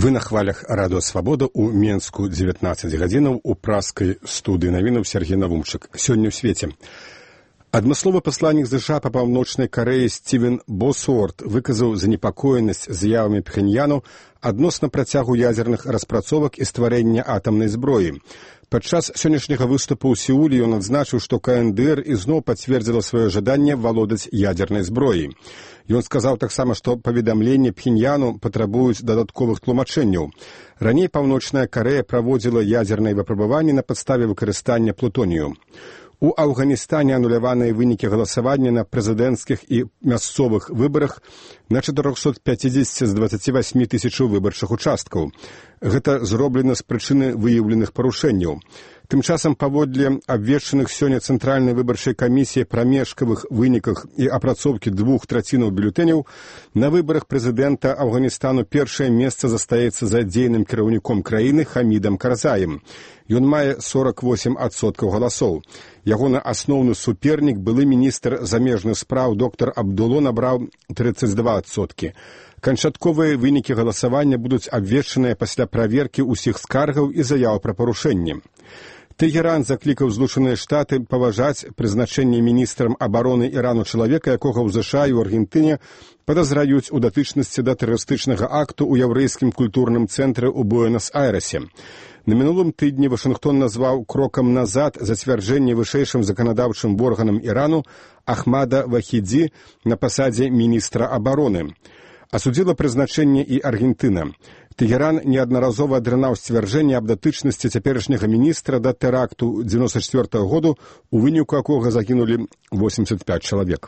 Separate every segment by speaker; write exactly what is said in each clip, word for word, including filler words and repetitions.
Speaker 1: Вы на хвалях радыё «Свабода» ў Менску дзевятнаццаць гадзінаў у праскай студыі навінаў Сергей Навумчык. Сёння ў свеце. Адмысловы пасланнік ЗША па паўночнай Карэі Стівен Босуорт выказаў занепакоенасць заявамі Пхеньяну адносна працягу ядзерных распрацовак і стварэння атамнай зброі. Падчас сённяшняга выступу ў Сеуле ён адзначыў, што КНДР ізноў пацвердзіла сваё жаданне валодаць ядзернай зброяй. Ён сказаў таксама, што паведамленні Пхеньяну патрабуюць дадатковых тлумачэнняў. Раней Паўночная Карэя праводзіла ядзерныя выпрабаванні на падставе выкарыстання плутонію. У Афганістане ануляваныя вынікі галасавання на прэзідэнцкіх і мясцовых выбарах на чатырохсот пяцідзесят з дваццаці васьмі тысячаў выбарчых участкаў. Гэта зроблена з прычыны выяўленых парушэнняў. Тым часам, паводле абвешчаных сёння Цэнтральнай выбарчай камісіі прамежкавых выніках і апрацоўкі двух трацінаў бюлетэняў, на выбарах прэзідэнта Афганістану першае месца застаецца за дзейным кіраўніком краіны Хамідам Карзаем. Ён мае сорок восемь адсоткаў галасоў. Ягоны асноўны супернік, былы міністр замежных спраў доктар Абдуло, набраў тридцать два адсоткі. Канчатковыя вынікі галасавання будуць абвешчаныя пасля праверкі ўсіх скаргаў і заяў пра парушэнні. Тэгеран заклікаў Злучаныя Штаты паважаць прызначэнне міністрам абароны Ірану чалавека, якога ў ЗША і ў Аргентыне падазраюць у датычнасці да тэрарыстычнага акту ў яўрэйскім культурным цэнтры ў Буэнас-Айрэсе. На мінулым тыдні Вашынгтон назваў крокам назад зацвярджэнне вышэйшым заканадаўчым органам Ірану Ахмада Вахідзі на пасадзе міністра абароны. Асудзіла прызначэнне і Аргентына. Тэгеран неаднаразова адрынаў сцвярджэнне аб датычнасці цяперашняга міністра да тэракту дзевяносто четвёртого году, у выніку якога загінулі восемьдесят пять чалавек.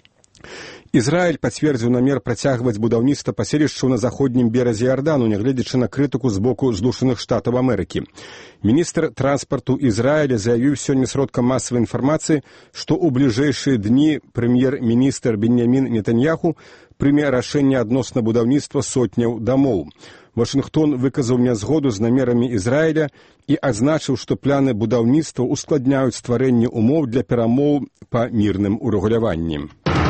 Speaker 1: Ізраіль пацвердзіў намер працягваць будаўніцтва паселішчаў на заходнім беразе Іордану, нягледзячы на крытыку з боку Злучаных Штатаў Амерыкі. Міністр транспарту Ізраіля заявіў сёння сродкам масавай інфармацыі, што ў бліжэйшыя дні прэм'ер-міністр Беньямін Нетаньяху прыме рашэнне адносна будаўніцтва сотняў дамоў. Вашынгтон выказаў нязгоду з намерамі Ізраіля і адзначыў, што пляны будаўніцтва ускладняюць стварэнне умоў для перамоў па мірным урэгуляванні.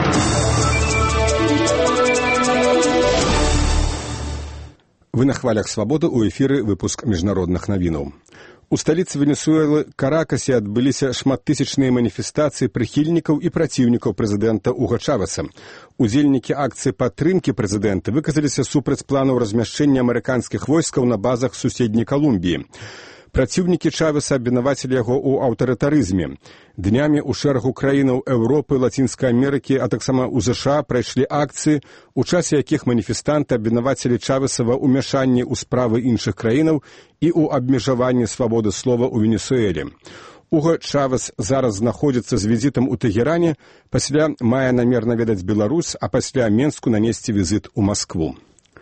Speaker 1: Вы на хвалях «Свабоды», у эфіры выпуск міжнародных навінаў. У сталіцы Венесуэлы Каракасе адбыліся шматтысячныя маніфестацыі прыхільнікаў і праціўнікаў прэзідэнта Уга Чавеса. Удзельнікі акцыі падтрымкі прэзідэнта выказаліся супраць планаў размяшчэння амерыканскіх войскаў на базах суседняй Калумбіі. Праціўнікі Чавеса абвінавацілі яго ў аўтарытарызме. Днямі ў шэрагу краінаў Еўропы, Лацінскай Амерыкі, а таксама ў ЗША прайшлі акцыі, у часе якіх маніфестанты абвінавацілі Чавеса ва ўмяшанні ў справы іншых краінаў і ў абмежаванні свабоды слова ў Венесуэле. Уга Чавес зараз знаходзіцца з візітам у Тэгеране, пасля мае намер наведаць Беларусь, а пасля Менску нанесці візіт у Маскву.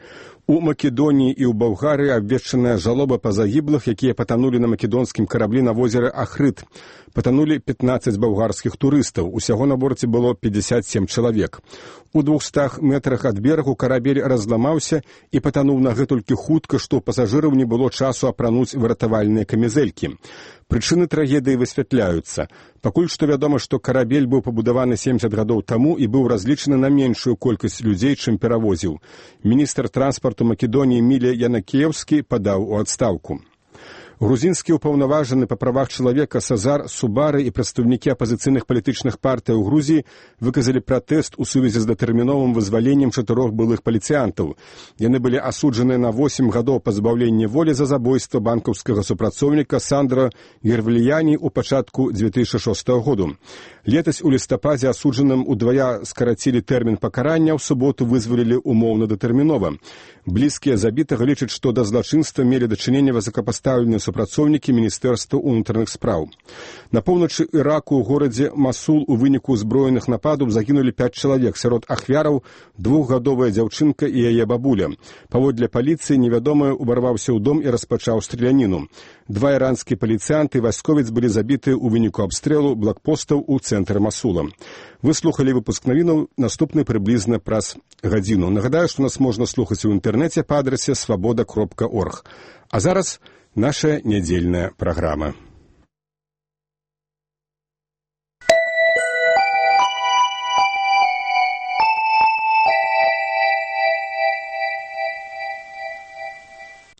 Speaker 1: У Македоніі і ў Балгарыі абвешчаная жалоба па загіблых, якія патанулі на македонскім караблі на возеры Ахрыд. Патанулі пятнаццаць балгарскіх турыстаў, усяго на борце было пятьдесят семь чалавек. У двухстах метрах ад берагу карабель разламаўся і патануў нагэтулькі хутка, што ў пасажыраў не было часу апрануць выратавальныя камізэлькі. Прычыны трагедыі высвятляюцца. Пакуль што вядома, што карабель быў пабудаваны семьдесят гадоў таму і быў разлічаны на меншую колькасць людзей, чым перавозіў. Міністр транспарту Македоніі Міля Янакіеўскі падаў у адстаўку. Грузінскі ўпаўнаважаны па правах чалавека Сазар Субары і прадстаўнікі апазіцыйных палітычных партый у Грузіі выказалі пратэст у сувязі з датэрміновым вызваленнем чатырох былых паліцыянтаў. Яны былі асуджаныя на восемь гадоў пазбаўлення волі за забойства банкаўскага супрацоўніка Сандра Гервліяні ў пачатку две тысячи шостого году. Летась у лістападзе асуджаным удвая скарацілі тэрмін пакарання, ў суботу вызвалілі умоўна датэрмінова. Блізкія забітага лічаць, што да злачынства мелі дачыненне высокапастаўленыя супрацоўнікі Міністэрства ўнутраных спраў. На поўначы Іраку ў горадзе Масул у выніку ўзброеных нападаў загінулі пяць чалавек, сярод ахвяраў двухгадовая дзяўчынка і яе бабуля. Паводле паліцыі невядомы уварваўся ў дом і распачаў страляніну. Два іранскія паліцыянты і вайсковец былі забіты ў выніку абстрэлу блокпостаў у цэнтры Масула. Вы слухалі выпуск навінаў, наступны прыблізна праз гадзіну. Нагадаю, што нас можна слухаць у інтэрнэце па адрасе свабода кропка орг. А зараз наша нядзельная праграма.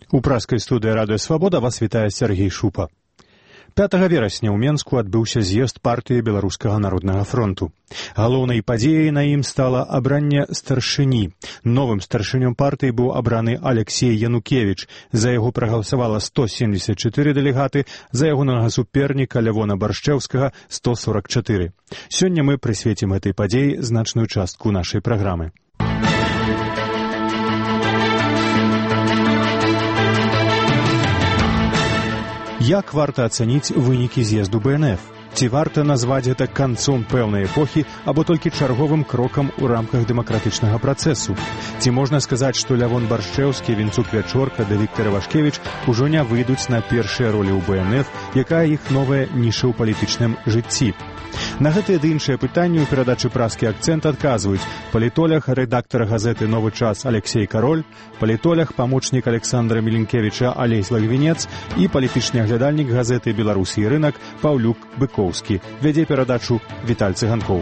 Speaker 2: У праскай студыі радыё «Свабода» вас вітае Сергей Шупа. пятага верасня ў Менску адбыўся з'езд партыі Беларускага народнага фронту. Галоўнай падзеяй на ім стала абранне старшыні. Новым старшынём партыі быў абраны Алексей Янукевіч. За яго прагаласавала сто семьдесят чатыры дэлегаты, за ягонага суперніка Лявона Баршчэўскага сто сорок чатыры. Сёння мы прысвецім гэтай падзеі значную частку нашай праграмы. Як варта ацаніць вынікі з'езду бэ эн эф? Ці варта назваць гэта канцом пэўнай эпохі або толькі чарговым крокам у рамках дэмакратычнага працэсу? Ці можна сказаць, што Лявон Баршчэўскі, Вінцук Вячорка да Віктор Івашкевіч ужо не выйдуць на першыя ролі ў бэ эн эф, якая іх новая ніша ў палітычным жыцці? На гэтыя ды іншыя пытанні ў перадачы «Праскі акцэнт» адказваюць палітолог, рэдактар газеты «Новы час» Алексей Кароль, палітолог, памочнік Александра Міленкевіча Алесь Лагвінец і палітычны аглядальнік газеты «Беларусі і рынак» Паўлюк Быкоўскі. Вядзе перадачу Віталь Цыганкоў.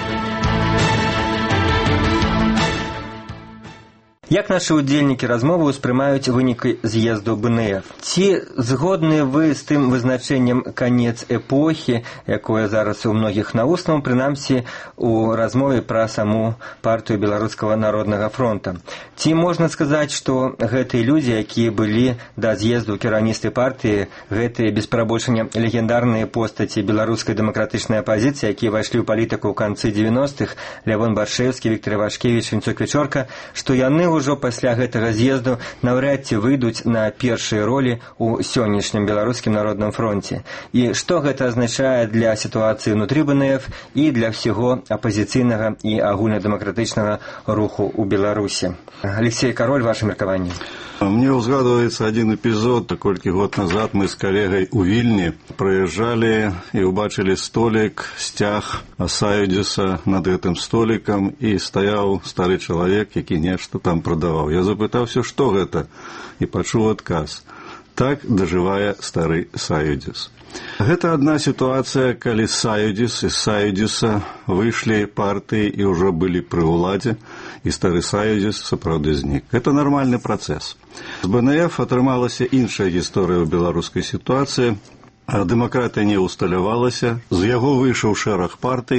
Speaker 3: Як нашы ўдзельнікі размовы ўспрымаюць вынікі з'езду бэ эн эф? Ці згодны вы з тым вызначэннем канец эпохі, якое зараз у многіх наўснаў, прынамсі у размове пра саму партыю Беларускага народнага фронта? Ці можна сказаць, што гэтыя людзі, якія былі да з'езду кіраўніцтве партыі, гэтыя без перабольшання легендарныя постаці беларускай дэмакратычнай апазіцыі, якія ўвайшлі ў палітыку ў канцы дзевяностых, Лявон Баршчэўскі, Віктор Івашкевіч, Вінцук Вячорка, што яны ўжо пасля гэтага з'езду наўрад ці выйдуць на першыя ролі ў сённяшнім беларускім народным фронце. І што гэта азначае для сітуацыі ўнутры бэ эн эф і для ўсяго апазіцыйнага і агульнадэмакратычнага руху ў Беларусі? Алексей Кароль, ваше меркаванне.
Speaker 4: Мне ўзгадваецца адзін эпізод. Колькі год назад мы з калегай у Вільні прыязджалі і ўбачылі столік, сцяг Саюдзіса над гэтым столікам, і стаяў стары чалавек, які нешта там прадаваў. Я запытаўся, што гэта, і пачуў адказ. Так дажывае стары Саюдзіс. Гэта адна сітуацыя, калі Саюдзіс і Саюдзіса выйшлі партыі і ўжо былі пры ўладзе, і стары Саюдзіс сапраўды знік. Гэта нармальны працэс. З бэ эн эф атрымалася іншая гісторыя ў беларускай сітуацыі. Дэмакратыя не ўсталявалася, з яго выйшаў шэраг партый,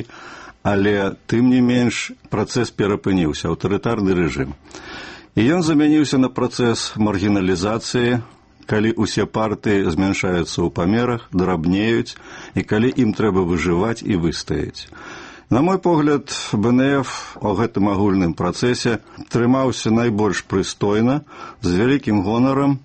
Speaker 4: але тым не менш працэс перапыніўся, аўтарытарны рэжым. І ён замяніўся на працэс маргіналізацыі, калі ўсе партыі змяншаюцца ў памерах, драбнеюць, і калі ім трэба выжываць і выстаяць. На мой погляд, бэ эн эф у гэтым агульным працэсе трымаўся найбольш прыстойна, з вялікім гонарам,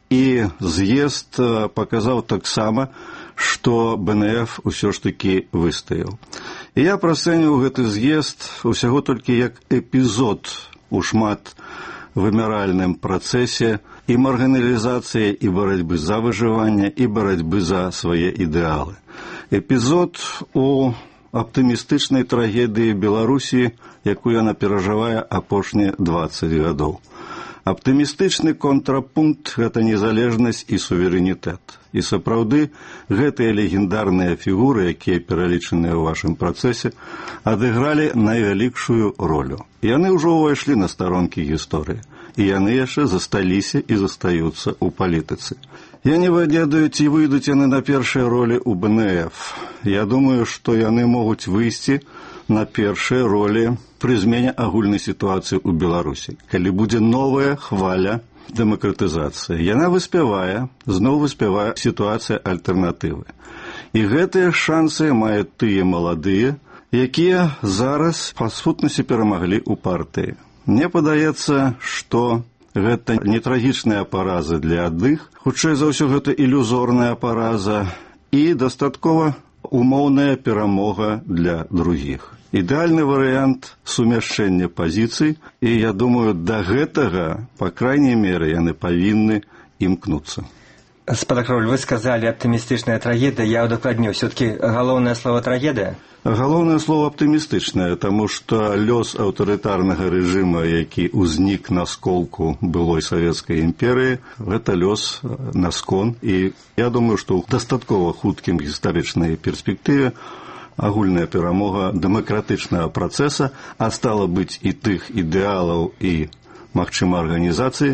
Speaker 4: і з'езд паказаў таксама, што бэ эн эф усё ж такі выстаяў. І я працэньваў гэты з'езд усяго толькі як эпізод у шмат вымяральным працэсе і маргіналізацыі, і барацьбы за выжыванне, і барацьбы за свае ідэалы. Эпізод у аптымістычнай трагедыі Беларусі, якую яна перажывае апошнія дваццаць гадоў. Аптымістычны контрапункт – гэта незалежнасць і суверэнітэт. І сапраўды гэтыя легендарныя фігуры, якія пералічаныя ў вашым працэсе, адыгралі найвялікшую ролю. Яны ўжо ўвайшлі на старонкі гісторыі, і яны яшчэ засталіся і застаюцца ў палітыцы. Я не ведаю, ці выйдуць яны на першыя ролі ў бэ эн эф. Я думаю, што яны могуць выйсці на першыя ролі пры змене агульнай сітуацыі ў Беларусі, калі будзе новая хваля дэмакратызацыі. Яна выспявае, зноў выспявае сітуацыя альтэрнатывы. І гэтыя шансы маюць тыя маладыя, якія зараз па сутнасці перамаглі ў партыі. Мне падаецца, што гэта не трагічная параза для адных, хутчэй за ўсё гэта ілюзорная параза і дастаткова умоўная перамога для другіх. Ідэальны варыянт сумяшчэння пазіцый, і я думаю, да гэтага, па крайняй меры, яны павінны імкнуцца.
Speaker 3: Спадар Кароль, вы сказалі аптымістычная трагедыя, я ўдакладню, все-таки галоўнае слово трагедыя?
Speaker 4: Галоўнае слово аптымістычнае, таму што лёс аўтарытарнага рэжыма, які ўзнік на сколку былой савецкай імперыі, гэта лёс на скон, і я думаю, што ў дастаткова хуткім гістарычнай перспектыве агульная перамога дэмакратычнага працэса, а стала быць і тых ідэалаў і, магчыма, арганізацыі,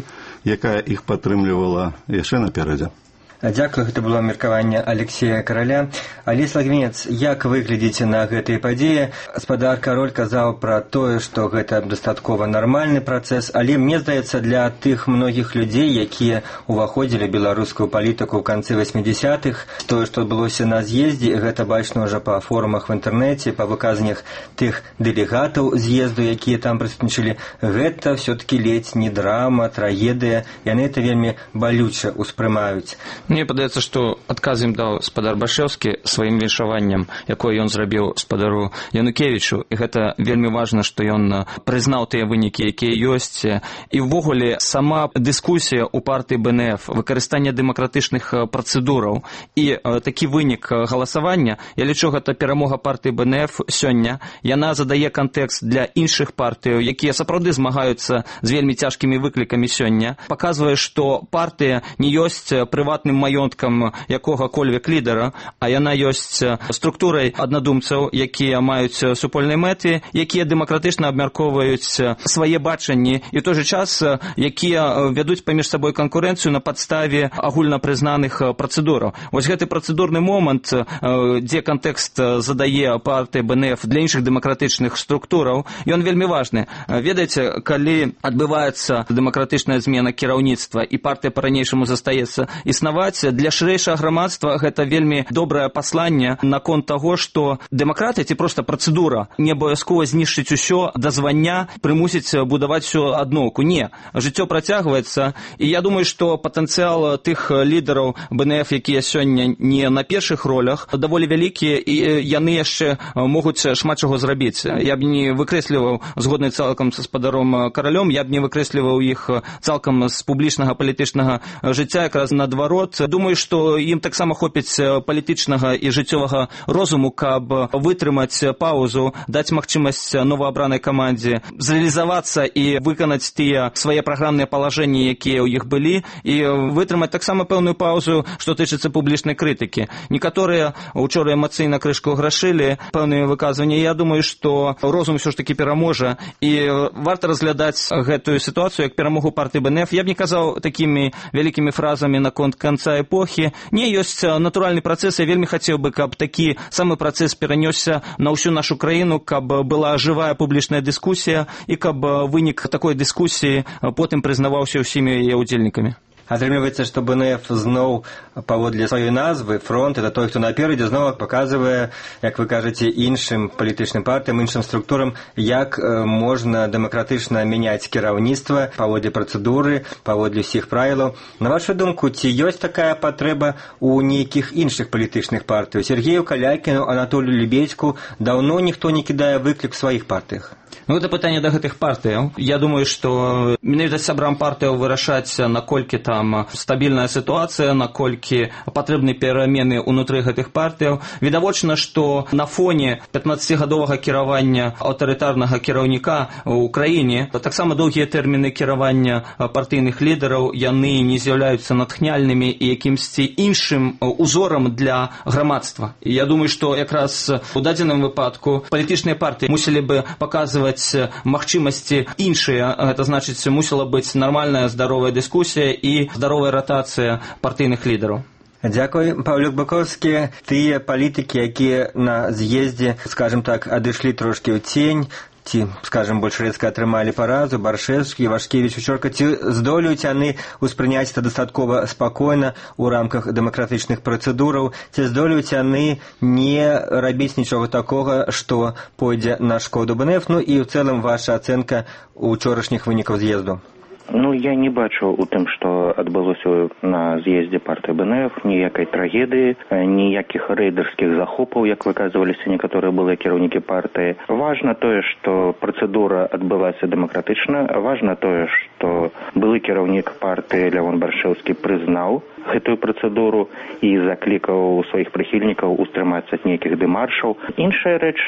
Speaker 4: якая іх падтрымлівала, яшчэ наперадзе.
Speaker 3: Дзякую, гэта было меркаванне Алексея Караля. Алесь Лагвінец, як вы глядзіце на гэтыя падзеі? Спадар Кароль казаў пра тое, што гэта дастаткова нармальны працэс, але мне здаецца, для тых многіх людзей, якія ўваходзілі беларускую палітыку ў канцы васьмідзясятых, тое, што адбылося на з'ездзе, гэта бачна ўжо па форумах в інтэрнэце, па выказаннях тых дэлегатаў з'езду, якія там прысутнічалі, гэта ўсё-такі ледзь не драма, трагедыя, яны это вельмі балюча ўспрымаюць.
Speaker 5: Мне падаецца, што адказ ім даў спадар Баршэўскі сваім віншаваннем, якое ён зрабіў спадару Янукевічу, і гэта вельмі важна, што ён прызнаў тыя вынікі, якія ёсць. І ўвогуле сама дыскусія ў партыі Бэ Эн Эф, выкарыстанне дэмакратычных працэдураў і такі вынік галасавання, я лічу, гэта перамога партыі Бэ Эн Эф сёння. Яна задае кантэкст для іншых партыяў, якія сапраўды змагаюцца з вельмі цяжкімі выклікамі сёння. Паказвае, што партыя не ёсць прыватным маёнткам якога-кольвек лідара, а яна ёсць структурай аднадумцаў, якія маюць супольныя мэты, якія дэмакратычна абмяркоўваюць свае бачанні і ў той жа час, якія вядуць паміж сабой канкурэнцыю на падставе агульнапрызнаных працэдураў. Вось гэты працэдурны момант, дзе кантэкст задае партыя Бэ Эн Эф для іншых дэмакратычных структураў, ён вельмі важны. Ведаеце, калі адбываецца дэмакратычная змена кіраўніцтва і партыя па-ранейшаму застаецца існаваць, для шырэйшага грамадства гэта вельмі добрае пасланне наконт таго, што дэмакратыя ці проста працэдура не абавязкова знішчыць усё да звання, прымусіць будаваць усё адноўку. Не, жыццё працягваецца, і я думаю, што патэнцыял тых лідараў Бэ Эн Эф, якія сёння не на першых ролях, даволі вялікія, і яны яшчэ могуць шмат чаго зрабіць. Я б не выкрэсліваў, згодны цалкам са спадаром Каралём, я б не выкрэсліваў іх цалкам з публічнага палітычнага жыцця, якраз на наадварот. Думаю, што ім таксама хопіць палітычнага і жыццёвага розуму, каб вытрымаць паўзу, даць магчымасць новаабранай камандзе зрэалізавацца і выканаць тыя свае праграмныя палажэнні, якія ў іх былі, і вытрымаць таксама пэўную паўзу, што тычыцца публічнай крытыкі. Некаторыя учора эмацыйна крышку грашылі пэўнымі выказваннямі. Я думаю, што розум усё ж такі пераможа, і варта разглядаць гэтую сітуацыю як перамогу партыі Бэ Эн Эф. Я б не казаў такімі вялікімі фразамі наконт конца эпохі. Не, ёсць натуральны працэс. Я вельмі хацеў бы, каб такі самы працэс перанёсся на ўсю нашу краіну, каб была жывая публічная дыскусія і каб вынік такой дыскусіі потым прызнаваўся ўсімі яе ўдзельнікамі.
Speaker 3: Атрымліваецца, што Бэ Эн Эф зноў паводле сваёй назвы фронт, это той, хто наперадзе, зноў паказвае, як вы кажаце, іншым палітычным партыям, іншым структурам, як можна дэмакратычна мяняць кіраўніцтва паводле працэдуры, паводле ўсіх правілаў. На вашу думку, ці ёсць такая патрэба ў нейкіх іншых палітычных партыяў? Сергею Калякіну, Анатолію Лібедзьку даўно ніхто не кідае выклік у сваіх партыях.
Speaker 5: Ну, гэта пытанне да гэтых партыяў. Я думаю, што менавіта сябрам партыяў вырашаць, наколькі там стабільная сітуацыя, наколькі патрэбны перамены ўнутры гэтых партыяў. Відавочна, што на фоне пятнаццацігадовага кіравання аўтарытарнага кіраўніка ў краіне таксама доўгія тэрміны кіравання партыйных лідараў, яны не з'яўляюцца натхняльнымі і якімсьці іншым узорам для грамадства. І я думаю, што якраз у дадзеным выпадку палітычныя партыі мусілі бы паказваць магчымасці іншыя, гэта значыць, мусіла быць нармальная здаровая дыскусія і здаровая ратацыя партыйных лідараў.
Speaker 3: Дзякуй, Паўлюк Быкоўскі. Тыя палітыкі, якія на з'ездзе, скажем так, адышлі трошкі ў цень, ці, скажем, больш рэзка атрымалі паразу, Баршэўскі, Вашкевіч, Учорка, ці здолеюць яны ўспрыняць это дастаткова спакойна ў рамках дэмакратычных працэдураў, ці здолеюць яны не рабіць нічога такога, што пойдзе на шкоду Бэ Эн Эф, ну і ў цэлым ваша ацэнка учорашніх вынікаў з'езду?
Speaker 6: Ну, я не бачу у тым, што адбылося на з'ездзе партыі Бэ Эн Эф ніякай трагедыі, ніякіх рэйдэрскіх захопаў, як выказваліся некаторыя былыя кіраўнікі партыі. Важна тое, што працэдура адбылася дэмакратычна, важна тое, што былы кіраўнік партыі Лявон Баршэўскі прызнаў гэтую працэдуру і заклікаў сваіх прыхільнікаў устрымацца ад нейкіх дэмаршаў. Іншая рэч,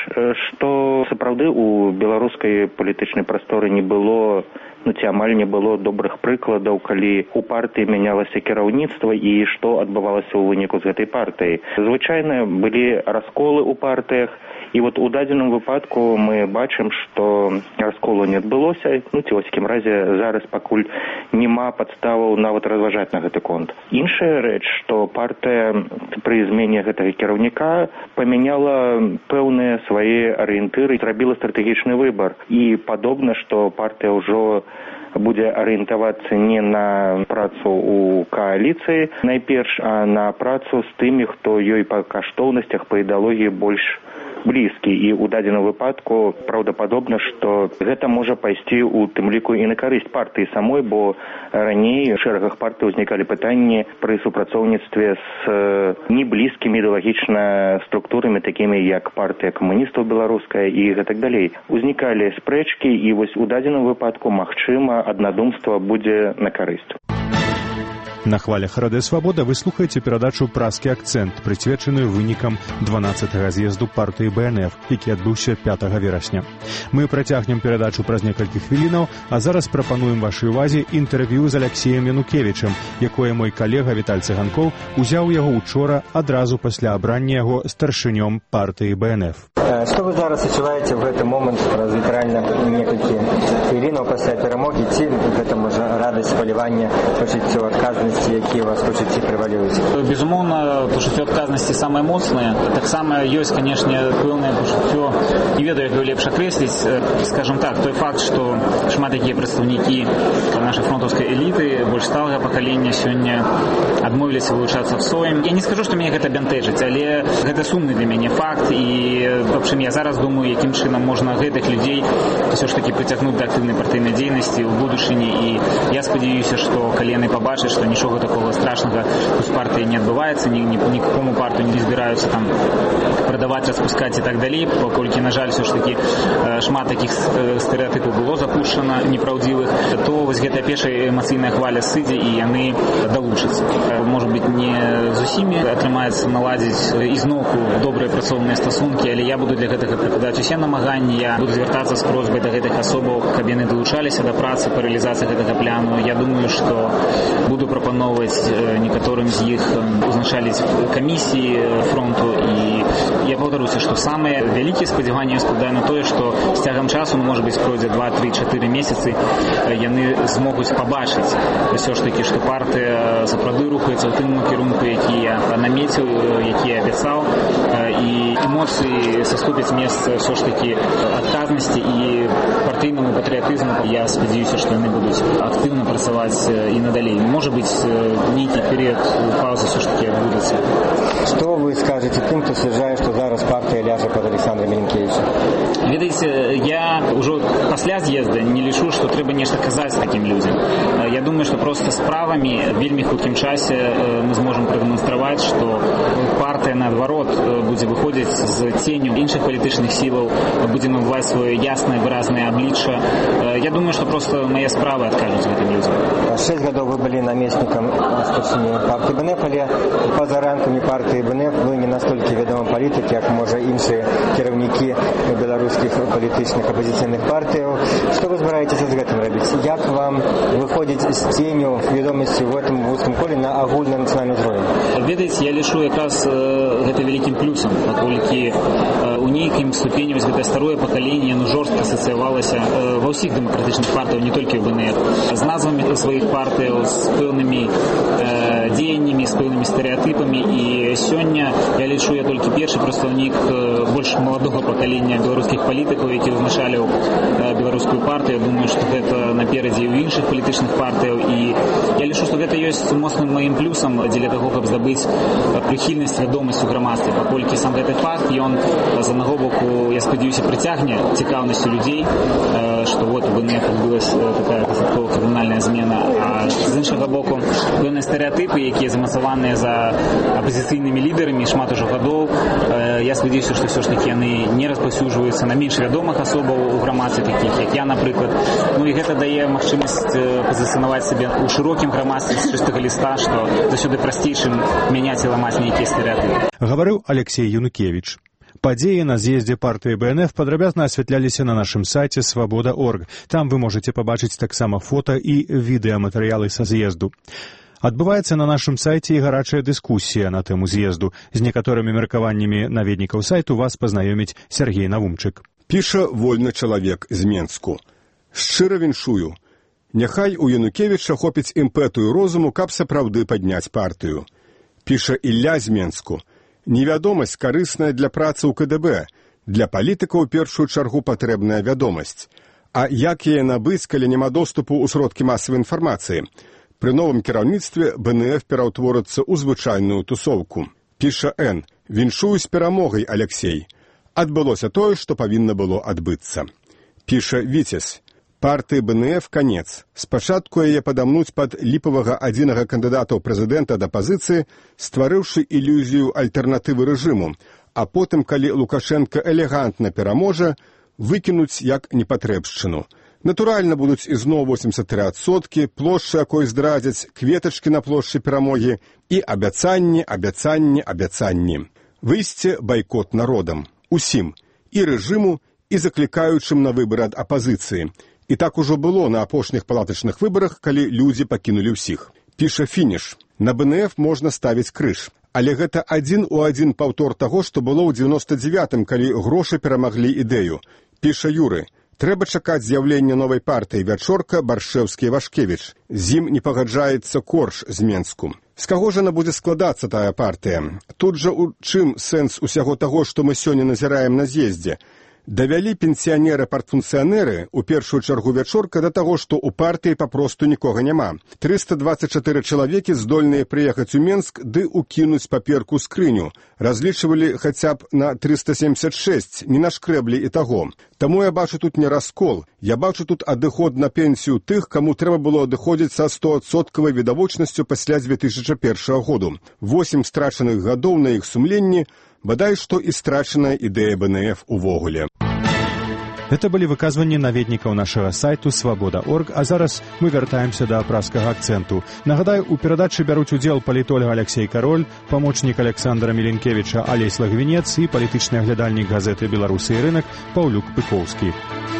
Speaker 6: што сапраўды у беларускай палітычнай прасторы не было, ну ці амаль не было добрых прыкладаў, калі у партыі мянялася кіраўніцтва і што адбывалася ў выніку з гэтай партыі. Звычайна былі расколы ў партыях, І вот у дадзеным выпадку мы бачым, што расколу не адбылося, ну ці вось якім разе зараз пакуль няма падставаў нават разважаць на гэты конт. Іншая рэч, што партыя пры змене гэтага кіраўніка памяняла пэўныя свае арыентыры, зрабіла стратэгічны выбар. І падобна, што партыя ўжо будзе арыентавацца не на працу ў кааліцыі найперш, а на працу з тымі, хто ёй па каштоўнасцях, па ідэалогіі больш блізкі. І ў дадзеным выпадку праўдападобна, што гэта можа пайсці ў тым ліку і на карысць партыі самой, бо раней у шэрагах партый узнікалі пытанні пры супрацоўніцтве з неблізкімі ідэалагічна структурамі, такімі як партыя камуністаў беларуская і гэтак далей. Узнікалі спрэчкі, і вось у дадзеным выпадку, магчыма, аднадумства будзе на карысць.
Speaker 2: На хвалях Радыё Свабода вы слухаеце перадачу «Праскі акцэнт», прысвечаную вынікам дванаццатага з'езду партыі бэ эн эф, які адбыўся пятага верасня. Мы працягнем перадачу праз некалькі хвілінаў, а зараз прапануем вашай увазе інтэрв'ю з Аляксеем Янукевічым, якое мой калега Віталь Цыганкоў узяў яго учора адразу пасля абрання яго старшынём партыі бэ эн эф.
Speaker 3: Што вы зараз адчуваеце в гэты момант праз літаральна некалькі хвілінаў пасля перамогі? Ці гэта можа радасць, хваляванне, пачуццё адказнасці, якія вас пачуцці прывалююць?
Speaker 7: Безумоўна, пачуццё адказнасці самае моцнае. Таксама ёсць, канешне, пэўнае пачуццё, не ведаю, як лепш акрэсліць, скажам так, той факт, што шмат якія прадстаўнікі нашай фронтаўскай эліты, больш сталага пакалення сёння адмовіліся вылучацца в соем. Я не скажу, што мяне гэта бянтэжыць, але гэта сумны для мяне факт, і в общем, я зараз думаю, якім чынам можна гэтых людзей ўсё ж такі прыцягнуць да актыўнай партыйнай дзейнасці ў будучыні, і я спадзяюся, што калі яны пабачаць, што нічога такого страшнага з партыі не адбываецца, ні, ні, нікому партыю не збіраюцца там прадаваць, распускаць і так далей, паколькі, на жаль, ўсё ж такі шмат такіх стэрэатыпаў было запушчана непраўдзівых, то вось гэтая першая эмацыйная хваля сыдзе, і яны далучацца. Можа быць, не з усімі атрымаецца наладзіць ізноўку добрыя працоўныя стасункі, але я буду для гэтага прыкладаць усе намаганні, я буду звяртацца з просьбай да гэтых асобаў, каб яны далучаліся да працы па рэалізацыі гэтага пляну. Я думаю, што буду прапановваць некаторым з іх узначаліць камісіі фронту, і я паўтаруся, што самыя вялікія спадзяванні складаю на тое, што з цягам часу, можа быць, пройдзе два тры чатыры месяцы, яны змогуць пабачыць ўсё ж такі, што партыя сапраўды рухаецца ў тым кірунку, які я намеціў, які я абяцаў, і эмоцыі саступяць месца ўсё ж такі адказнасці і партыйнаму патрыятызму. Я спадзяюся, што яны будуць актыўна працаваць і надалей. Можа быць, нейкі перыяд паўзы ўсё ж такі адбудзецца.
Speaker 3: Што вы скажаце тым, хто сцвярджае, што зараз партыя ляжа пад Александром Мілінкевічам?
Speaker 7: Ведаеце, я ўжо пасля з'езда не лічу, што трэба нешта казаць такім людзям. Я думаю, што проста справамі вельмі хуткім часе мы зможам прадэманстраваць, што партыя, наадварот, будзе выходзіць з ценю іншых палітычных сілаў, будзе набываць сваё яснае, выразнае аблічча. Я думаю, што проста мае справы адкажуць гэтым людзям.
Speaker 3: Шэсць гадоў вы былі намеснікам старшыні партыі бэ эн эф, але па-за ранкамі партыі бэ эн эф вы не настолькі вядомы палітык, як, можа, іншыя кіраўнікі беларускіх палітычных апазіцыйных партыяў. Што вы збіраецеся з гэтым рабіць? Як вам выходзіць з ценю вядомасці ў гэтым вузкім коле на агульнанацыянальны ўзровень?
Speaker 7: Ведаеце, я лічу якраз гэта вялікім плюсам, паколькі у нейкім ступені вось гэтае старое пакаленне, ну, жорстка асацыявалася ва ўсіх дэмакратычных партыяў, не толькі ў бэ эн эф, з назвамі сваіх партыяў, з пэўнымі э, дзеяннямі, з пэўнымі стэрэатыпамі, і сёння я лічу, я толькі першы прадстаўнік больш маладога пакалення беларускіх палітыкаў, які ўзначаліў э, беларускую партыю. Думаю, што гэта наперадзе і ў іншых палітычных партыяў, і я лічу, што гэта ёсць моцным маім плюсам дзеля таго, каб здабыць прыхільнасць, вядомасць у грамадстве, паколькі сам гэты факт, ён з аднаго боку, я спадзяюся, прыцягне цікаўнасцю людзей, э, што вот у бэ эн эф адбылася такая канцэптова кардынальная змена, а з іншага боку пэўныя стэрэатыпы, якія замацаваныя за апазіцыйнымі лідарамі шмат ужо гадоў, э, я спадзяюся, што ўсё ж такі яны не распаўсюджваюцца на менш вядомых асобаў у грамадстве, такіх як я, напрыклад. Ну і гэта дае магчымасць пазіцыянаваць сябе ў шырокім грамадстве з чыстага ліста, што заўсёды прасцей, чым мяняць і ламаць нейкія стэрэатыпы.
Speaker 2: Гаварыў Алексей Янукевіч. Падзеі на з'ездзе партыі бэ эн эф падрабязна асвятляліся на нашым сайце свабода точка орг. Там вы можаце пабачыць таксама фота і відэаматэрыялы са з'езду. Адбываецца на нашым сайце і гарачая дыскусія на тэму з'езду. З некаторымі меркаваннямі наведнікаў сайту вас пазнаёміць Сергей Навумчык.
Speaker 1: Піша вольны чалавек з Менску. Шчыра віншую. Няхай у Янукевіча хопіць імпэту і розуму, каб сапраўды падняць партыю. Піша Ілля з Менску. Невядомасць карысная для працы ў ка дэ бэ. Для палітыка ў першую чаргу патрэбная вядомасць. А як яе набыць, калі няма доступу ў сродкі масавай інфармацыі? Пры новым кіраўніцтве бэ эн эф пераўтворыцца ў звычайную тусоўку. Піша Н. Віншую з перамогай, Алексей. Адбылося тое, што павінна было адбыцца. Піша Віцес. Партыі бэ эн эф канец. Спачатку яе падамнуць пад ліпавага адзінага кандыдата ў прэзідэнта да пазіцыі, стварыўшы ілюзію альтэрнатывы рэжыму, а потым, калі Лукашенка элегантна пераможа, выкінуць як непатрэбшчыну. Натуральна, будуць ізноў восемьдесят три адсоткі, плошчы, якой здрадзяць, кветачкі на плошчы перамогі і абяцанні, абяцанні, абяцанні. Выйсце байкот народам. Усім. І рэжыму, і заклікаючым на выбары ад апазіцыі. І так ужо было на апошніх палатачных выбарах, калі людзі пакінулі ўсіх. Піша Фініш. На бэ эн эф можна ставіць крыж. Але гэта адзін у адзін паўтор таго, што было ў девяносто девятым, калі грошы перамаглі ідэю. Піша Юры. Трэба чакаць з'яўлення новай партыі Вячорка, Баршэўскі і Вашкевіч. З ім не пагаджаецца Корж з Менску. З каго ж яна будзе складацца, тая партыя? Тут жа у чым сэнс усяго таго, што мы сёння назіраем на з'ездзе? Давялі пенсіянеры-партфункцыянеры, у першую чаргу Вячорка, да таго, што ў партыі папросту нікога няма. триста двадцать четыре чалавекі здольныя прыехаць у Менск ды укінуць паперку ў скрыню. Разлічвалі хаця б на триста семьдесят шесть, не нашкрэблі і таго. Таму я бачу тут не раскол, я бачу тут адыход на пенсію тых, каму трэба было адыходзіць са стоадсоткавай відавочнасцю пасля две тысячи першага году. Восем страчаных гадоў на іх сумленні, бадай што і страчаная ідэя бэ эн эф увогуле.
Speaker 2: Гэта былі выказванні наведнікаў нашага сайту свабода точка орг, а зараз мы вяртаемся да празскага акцэнту. Нагадаю, у перадачы бяруць удзел палітолог Алексей Кароль, памочнік Александра Міленкевіча Алесь Лагвінец і палітычны аглядальнік газеты «Беларусы і рынак» Паўлюк Пыкоўскі.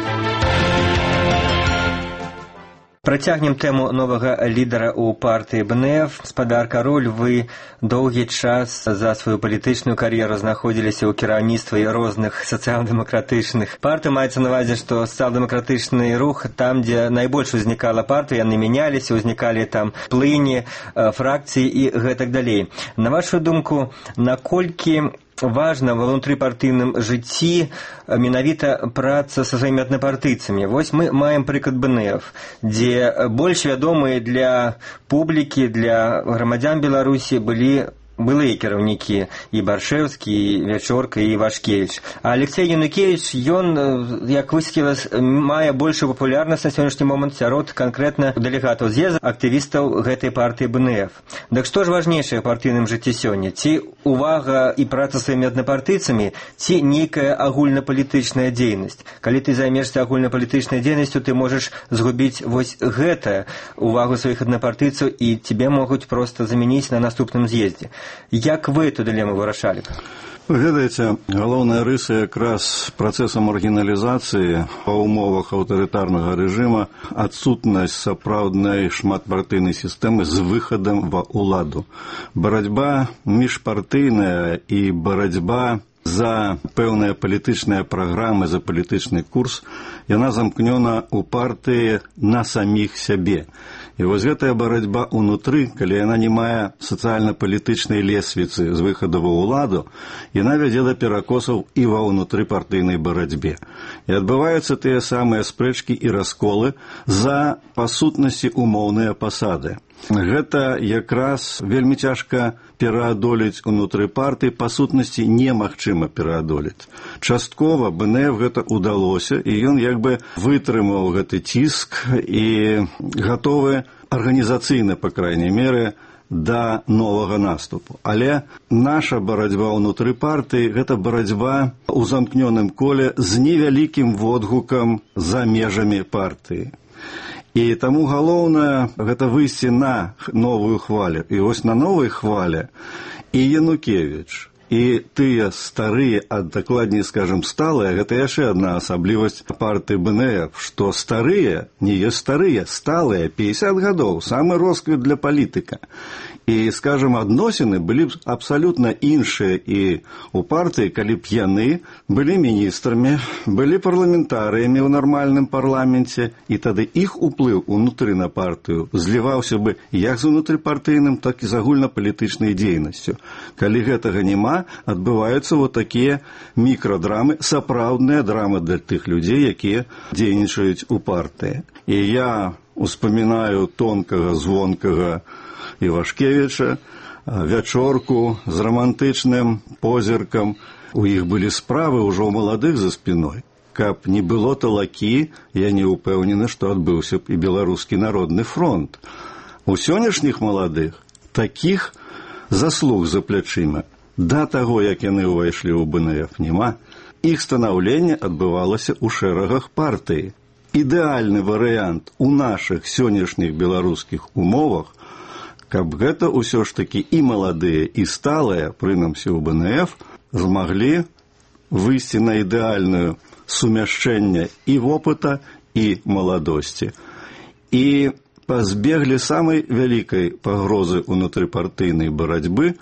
Speaker 3: Працягнем тэму новага лідара ў партыі бэ эн эф. Спадар Кароль, вы доўгі час за сваю палітычную кар'еру знаходзіліся ў кіраўніцтве розных сацыял-дэмакратычных партый. Маецца на ўвазе, што сацыял-дэмакратычны рух, там, дзе найбольш узнікала партыя, яны мяняліся, узнікалі там плыні, фракцыі і гэтак далей. На вашу думку, наколькі важна ва ўнутрыпартыйным жыцці менавіта праца са сваімі аднапартыйцамі? Вось мы маем прыклад бэ эн эф, дзе больш вядомыя для публікі, для грамадзян Беларусі былі былыя кіраўнікі і Баршэўскі, і Вячорка, і Вашкевіч. А Алексей Янукевіч, ён, як высветлілася, мае большую папулярнасць на сённяшні момант сярод канкрэтна дэлегатаў з'езда, актывістаў гэтай партыі бэ эн эф. Дык што ж важнейшае ў партыйным жыцці сёння? Ці увага і праца сваімі аднапартыйцамі, ці нейкая агульнапалітычная дзейнасць? Калі ты займешся агульнапалітычнай дзейнасцю, ты можаш згубіць вось гэта, увагу сваіх аднапартыйцаў, і цябе могуць проста замяніць на наступным з'ездзе. Як вы эту дылему вырашалі?
Speaker 4: Ведаеце, галоўная рыса якраз працэса маргіналізацыі па ўмовах аўтарытарнага рэжыма адсутнасць сапраўднай шматпартыйнай сістэмы з выхадам ва ўладу. Барацьба міжпартыйная і барацьба за пэўныя палітычныя праграмы, за палітычны курс, яна замкнёна ў партыі на саміх сябе. І вось гэтая барацьба ўнутры, калі яна не мае сацыяльна-палітычнай лесвіцы з выхаду ва ўладу, яна вядзе да перакосаў і ва ўнутрыпартыйнай барацьбе. І адбываюцца тыя самыя спрэчкі і расколы за, па сутнасці, умоўныя пасады. Гэта якраз вельмі цяжка пераадолець унутры партыі, па сутнасці немагчыма пераадолець. Часткова бэ эн эф гэта ўдалося, і ён як бы вытрымаў гэты ціск і гатовы арганізацыйна, па крайняй меры, да новага наступу. Але наша барацьба ўнутры партыі – гэта барацьба ў замкнёным коле з невялікім водгукам за межамі партыі. І таму галоўнае гэта выйсці на новую хвалю. І вось на новай хвале і Янукевіч, І тыя старыя, а дакладней, скажем, сталыя, гэта яшчэ адна асаблівасць партыі БНФ, што старыя не ёсць старыя, сталыя, пятьдесят гадоў, самы росквіт для палітыка. І, скажем, адносіны былі б абсалютна іншыя і ў партыі, калі б яны былі міністрамі, былі парламентарыямі ў нармальным парламенце, і тады іх уплыў унутры на партыю зліваўся бы як з унутрыпартыйным, так і з агульнапалітычнай дзейнасцю. Калі гэтага няма, адбываюцца вот такія мікрадрамы, сапраўдныя драмы для тых людзей, якія дзейнічаюць у партыі. І я успамінаю тонкага, звонкага Івашкевіча, вячорку з рамантычным позіркам. У іх былі справы ўжо ў маладых за спіной. Каб не было талакі, я не ўпэўнены, што адбыўся б і Беларускі народны фронт. У сённяшніх маладых такіх заслуг за плячыма да таго, як яны ўвайшлі ў БНФ, няма. Іх станаўленне адбывалася ў шэрагах партыі. Ідэальны варыянт у нашых сённяшніх беларускіх умовах, каб гэта ўсё ж такі і маладыя, і сталыя, прынамсі ў БНФ, змаглі выйсці на ідэальную сумяшчэнне і вопыта, і маладосці. І пазбеглі самай вялікай пагрозы ўнутрыпартыйнай барацьбы,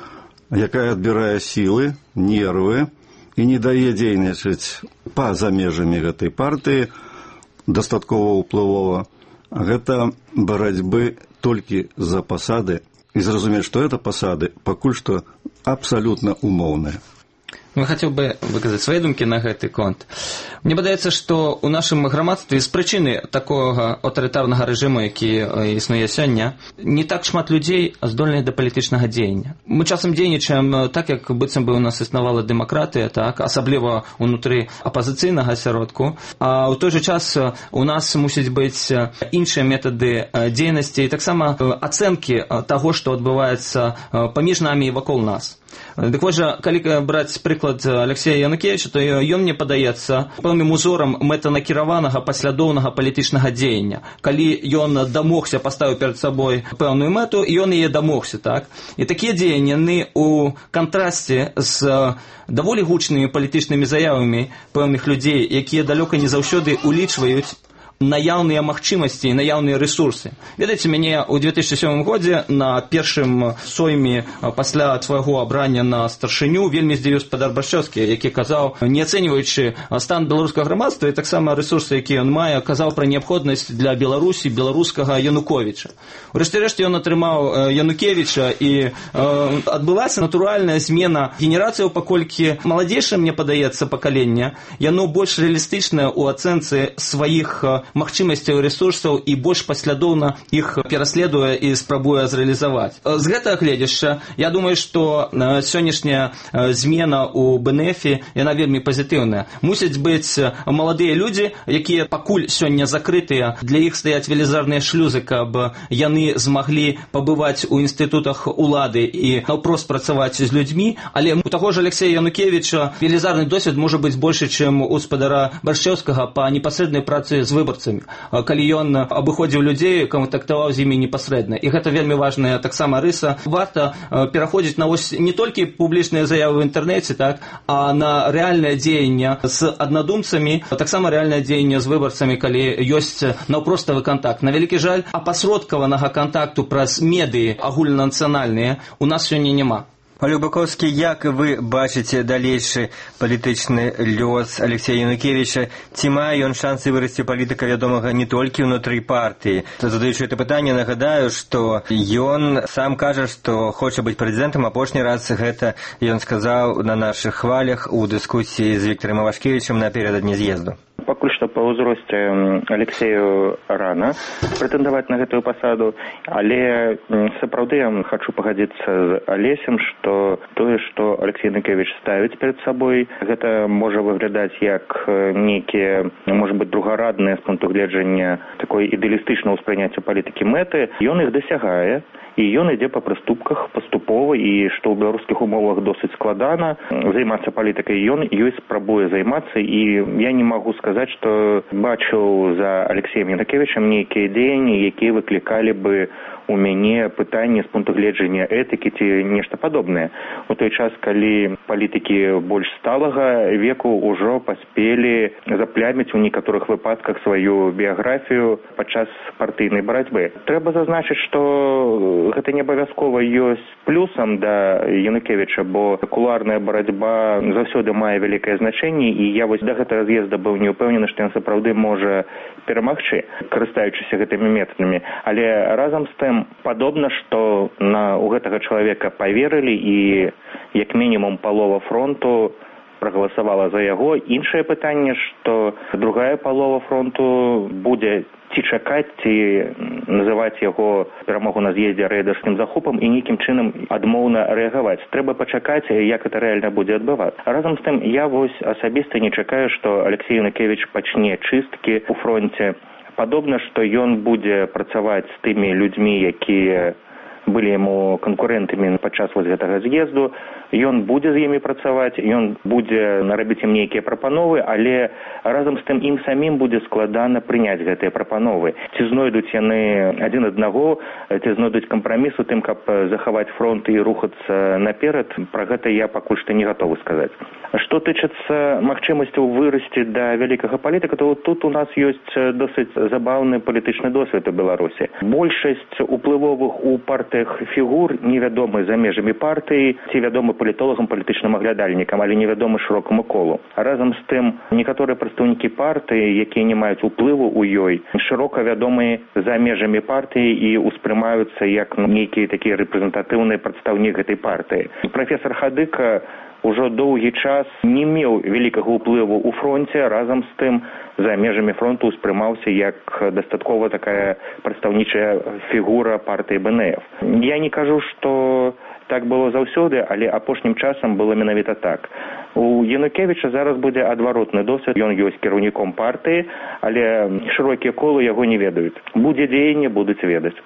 Speaker 4: якая адбірае сілы, нервы і не дае дзейнічаць па-за межамі гэтай партыі дастаткова ўплывова. Гэта барацьбы толькі за пасады, і зразумець, што гэта пасады пакуль што абсалютна умоўныя.
Speaker 5: Я хацеў бы выказаць свае думкі на гэты конт. Мне падаецца, што ў нашым грамадстве з прычыны такога аўтарытарнага рэжыму, які існуе сёння, не так шмат людзей здольных да палітычнага дзеяння. Мы часам дзейнічаем так, як быццам бы ў нас існавала дэмакратыя, так, асабліва ўнутры апазіцыйнага асяродку, а ў той жа час у нас мусіць быць іншыя метады дзейнасці і таксама ацэнкі таго, што адбываецца паміж намі і вакол нас. Дык вось жа, калі браць прыклад Алексея Янукевіча, то ён мне падаецца пэўным узорам мэтанакіраванага паслядоўнага палітычнага дзеяння. Калі ён дамогся, паставіў перад сабой пэўную мэту, і ён яе дамогся, так? І такія дзеянні яны ў кантрасце з даволі гучнымі палітычнымі заявамі пэўных людзей, якія далёка не заўсёды улічваюць наяўныя магчымасці і наяўныя рэсурсы. Ведаеце, мяне ў две тысячы сёмым годзе на першым сойме пасля твайго абрання на старшыню вельмі здзівіў спадар Баршчэўскі, які казаў, не ацэньваючы стан беларускага грамадства і таксама рэсурсы, якія ён мае, казаў пра неабходнасць для Беларусі беларускага Януковіча. Урэшце рэшце ён атрымаў Янукевіча, і адбылася натуральная змена генерацыяў, паколькі маладзейшае, мне падаецца, пакаленне, яно больш рэалістычнае ў ацэнцы сваіх магчымасцяў і рэсурсаў і больш паслядоўна іх пераследуе і спрабуе зрэалізаваць. З гэтага гледзяшча, я думаю, што сённяшняя змена ў БНФ, яна вельмі пазітыўная. Мусяць быць маладыя людзі, якія пакуль сёння закрытыя, для іх стаяць велізарныя шлюзы, каб яны змаглі пабываць у інстытутах улады і наўпрост працаваць з людзьмі, але у таго ж Алексея Янукевіча велізарны досвед можа быць большы, чым у спадара Баршчэўскага па непасрэднай працы з выбарцамі, калі ён абыходзіў людзей, кантактаваў з імі непасрэдна. І гэта вельмі важная таксама рыса. Варта пераходзіць на вось не толькі публічныя заявы ў інтэрнэце, так, а на рэальнае дзеянне з аднадумцамі, таксама рэальнае дзеянне з выбарцамі, калі ёсць наўпроставы кантакт. На вялікі жаль, апасродкаванага кантакту праз медыі агульнанацыянальныя у нас сёння няма.
Speaker 3: Олег Баковскі, як вы бачыце далейшы палітычны лёс Алексея Янукевіча? Ці мае ён шансы вырасці палітыка вядомага не толькі ўнутры партыі? Задаючы гэта пытанне, нагадаю, што ён сам кажа, што хоча быць прэзідэнтам. Апошні раз гэта ён сказаў на нашых хвалях у дыскусіі з Віктором Івашкевічам напярэдадні з'езду.
Speaker 6: Пакуль што па ўзросце Алексею рана прэтэндаваць на гэтую пасаду, але сапраўды я хачу пагадзіцца з Алесем, што тое, што Алексей Янукевіч ставіць перад сабой, гэта можа выглядаць як нейкія, можа быць, другарадныя з пункту гледжання такой ідэалістычнага ўспрыняцця палітыкі мэты, ён іх дасягае, і ён ідзе па прыступках паступова, і што ў беларускіх умовах досыць складана займацца палітыкай, ён ёй спрабуе займацца, і я не магу сказаць, што бачыў за Алексеем Янукевічам нейкія дзеянні, якія выклікалі бы у мяне пытанне з пункту гледжання этыкі ці нешта падобнае. У той час, калі палітыкі больш сталага веку ўжо паспелі запляміць у некаторых выпадках сваю біяграфію падчас партыйнай барацьбы. Трэба зазначыць, што гэта не абавязкова ёсць плюсам да Янукевіча, бо кулуарная барацьба заўсёды мае вялікае значэнне, і я вось да гэтага з'езда быў не ўпэўнены, што ён сапраўды можа перамагчы, карыстаючыся гэтымі метадамі. Але разам з тым падобна, што на у гэтага чалавека паверылі, і як мінімум палова фронту прагаласавала за яго. Іншае пытанне, што другая палова фронту будзе ці чакаць, ці называць яго перамогу на з'ездзе рэйдарскім захопам і нейкім чынам адмоўна рэагаваць. Трэба пачакаць, як гэта рэальна будзе адбывацца. Разам з тым, я вось асабіста не чакаю, што Алексей Янукевіч пачне чысткі ў фронце. Падобна, што ён будзе працаваць з тымі людзьмі, якія былі яму канкурэнтамі падчас вось гэтага з'езду. Ён будзе з імі працаваць, ён будзе нарабіць ім нейкія прапановы, але разам з тым ім самім будзе складана прыняць гэтыя прапановы. Ці знойдуць яны адзін аднаго, ці знойдуць кампраміс у тым, каб захаваць фронт і рухацца наперад, пра гэта я пакуль што не гатовы сказаць. Што тычыцца магчымасцяў вырасці да вялікага палітыка, то тут у нас ёсць досыць забаўны палітычны досвед у Беларусі. Большасць уплывовых у партыях фігур невядомы за межамі партыі, ці вядомы палітолагам, палітычным аглядальнікам, але невядомы шырокаму колу. Разам з тым, некаторыя прадстаўнікі партыі, якія не маюць уплыву ў ёй, шырока вядомыя за межамі партыі і ўспрымаюцца як нейкі такі рэпрэзентатыўны прадстаўнік гэтай партыі. Прафесор Хадыка ўжо доўгі час не меў вялікага ўплыву ў фронце, разам з тым за межамі фронту ўспрымаўся як дастаткова такая прадстаўнічая фігура партыі Бэ Эн Эф. Я не кажу, што так было заўсёды, але апошнім часам было менавіта так. У Янукевіча зараз будзе адваротны досвед. Ён ёсць кіраўніком партыі, але шырокія колы яго не ведаюць. Будзе дзеянне, будуць ведаць.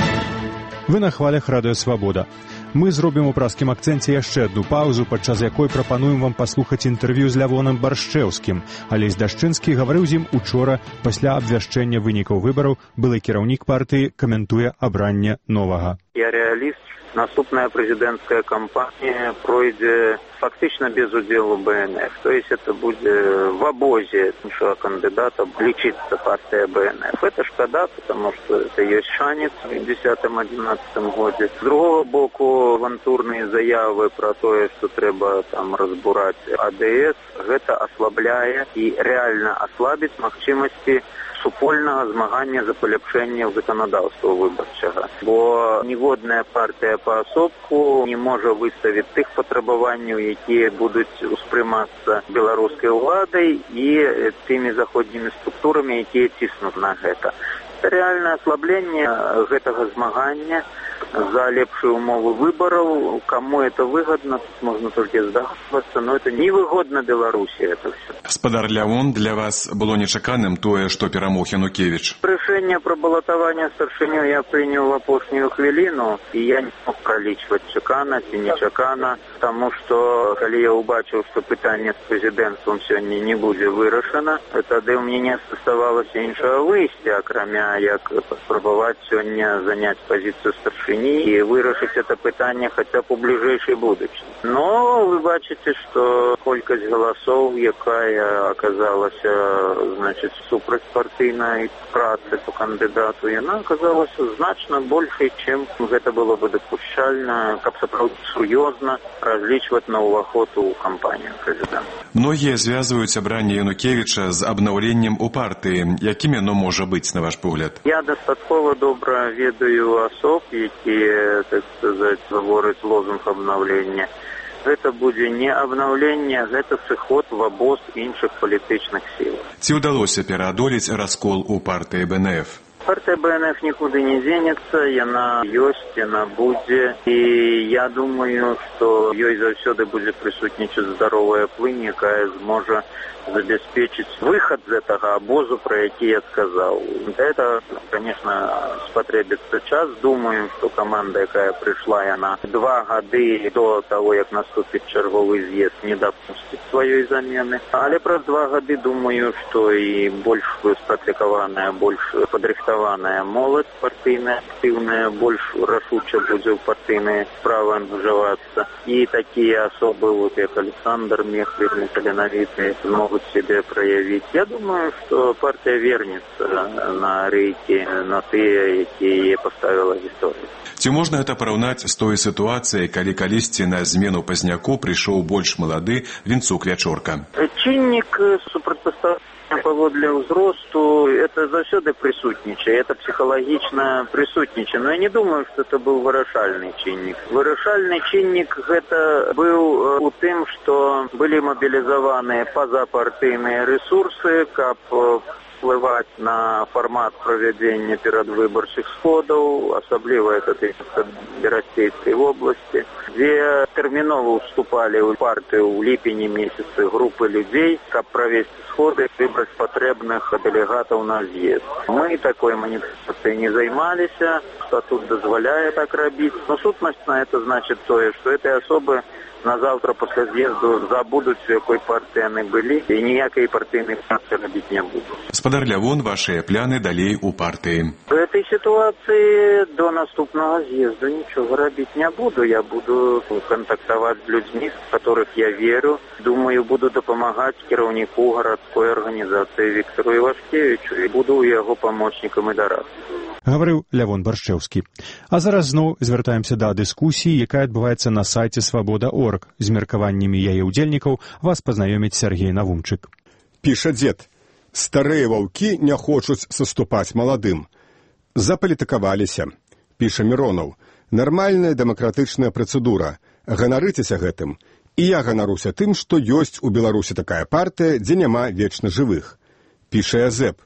Speaker 2: Вы на хвалях Радыё Свабода. Мы зробім у праскім акцэнце яшчэ адну паўзу, падчас якой прапануем вам паслухаць інтэрв'ю з Лявонам Баршчэўскім. Алесь Дашчынскі гаварыў з ім учора пасля абвяшчэння вынікаў выбараў. Былы кіраўнік партыі каментуе абранне новага.
Speaker 8: Я реаліст. Наступная президентская кампания пройдет фактично без удела Бэ Эн Эф. То есть это будет в обозе іншого кандидата лечиться партия Бэ Эн Эф. Это шкода, потому что это есть шанец в две тысячи десятом-одиннадцатом году. С другого боку, авантурные заявы про то, что треба там разбурать А Дэ Эс, это ослабляет и реально ослабит магчимости супольнага змагання за паляпшэнне заканадаўства выбарчага. Бо ніводная партыя паасобку не можа выставіць тых патрабаванняў, якія будуць успрымацца беларускай уладай і тымі заходнімі структурамі, якія ціснуць на гэта. Это реальное ослабление гэтага змагання за лепшую умову выборов. Кому это выгодно, тут можно только здагадвацца, но это невыгодно Беларуси это все.
Speaker 9: Спадар Лявон, для вас было нечаканым тое, што перамог Янукевич?
Speaker 8: Рашэнне пра балатаванне старшынёй я прыняў в апошнюю хвіліну, і я не мог пралічваць чакана ці нечакана, таму што калі я ўбачыў, што пытанне з прэзідэнцтвам сёння не будзе вырашана, тады ў мяне не заставалася іншага выйсця, акрамя як паспрабаваць сёння заняць пазіцыю старшыні и вырашить это питание хотя бы у ближайшей будущей. Но вы бачите, что колькость голосов, якая оказалась, значит, супраць партийной працы по кандидату, и она оказалась значно большей, чем это было бы допущально, как сапраўды сур'ёзна различивать на уваход у кампанию президента.
Speaker 9: Многие связывают абранне Янукевича з обновлением у партии. Яким оно может быть, на ваш погляд?
Speaker 8: Я достатково добра ведаю особ, які, так сказать, говорить лозунг обновления. Гэта будзе не обновление, гэта сыход в обоз іншых палітычных сил.
Speaker 9: Ці ўдалося пераадолець раскол у партыі Бэ Эн Эф?
Speaker 8: Партия Бэ Эн Эф никуда не денется, яна ёсць, яна будзе, и я думаю, что ёй заўсёды будзе присутнічаць здаровая плынь, якая зможа забеспечить выход из этого обоза, про який я сказал. Это, конечно, спотребится час. Думаю, что команда, якая пришла, она два года до того, как наступит черговый съезд, не допустит своей замены. Але про два года думаю, что и больше спотрекованная, больше подрихтованная укамплектаваная моладзь партыйная, актыўная, больш рашуча будзе ў партыйныя справы ангажавацца. І такія асобы, вот, як Александр Мехлер, таленавітыя, могуць себе праявіць. Я думаю, што партыя вернецца на рэйкі, на тыя, якія яе паставіла гісторыя.
Speaker 9: Ці можна гэта параўнаць з той сітуацыяй, калі калісьці на змену Пазняку прыйшоў больш малады Вінцук-Ячорка?
Speaker 8: Чыннік супрацьпастаўлення паводле ўзросту, это заўсёды прысутнічае, это псіхалагічна прысутнічае. Но я не думаю, што это быў вырашальны чыннік. Вырашальны чыннік гэта быў у тым, што былі мабілізаваныя пазапартыйныя рэсурсы, каб вплываць на фармат правядзення перадвыбарчых сходаў, асабліва это тычыцца Берасцейскай вобласці, дзе тэрмінова ўступалі ў партыю ў ліпені месяцы групы людзей, каб правесці сходы, выбраць патрэбных дэлегатаў на з'езд. Мы такой маніфестацыяй не займаліся, статут дазваляе так рабіць, но сутнасць на это значит тое, што гэтыя асобы на завтра пасля з'езду забудуць, у якой партыі яны былі, і ніякай партыйнай працы рабіць не будуць.
Speaker 9: Спадар Лявон, вашыя пляны далей у партыі?
Speaker 8: В этой ситуации до наступного з'езду нічога рабіць не буду. Я буду контактаваць з людзьмі, в которых я верю. Думаю, буду дапамагаць кіраўніку гарадской арганізацыі Віктору Івашкевічу і буду яго памочнікам і дарадцам.
Speaker 2: Гаварыў Лявон Баршчэўскі. А зараз зноў звяртаемся да дыскусіі, якая адбываецца на сайце свабода точка орг. З меркаваннямі яе ўдзельнікаў вас пазнаёміць Сергей Навумчык.
Speaker 1: Піша дзед. Старыя ваўкі не хочуць саступаць маладым. Запалітыкаваліся. Піша Міронаў. Нармальная дэмакратычная працэдура. Ганарыцеся гэтым. І я ганаруся тым, што ёсць у Беларусі такая партыя, дзе няма вечна жывых. Піша Язэп.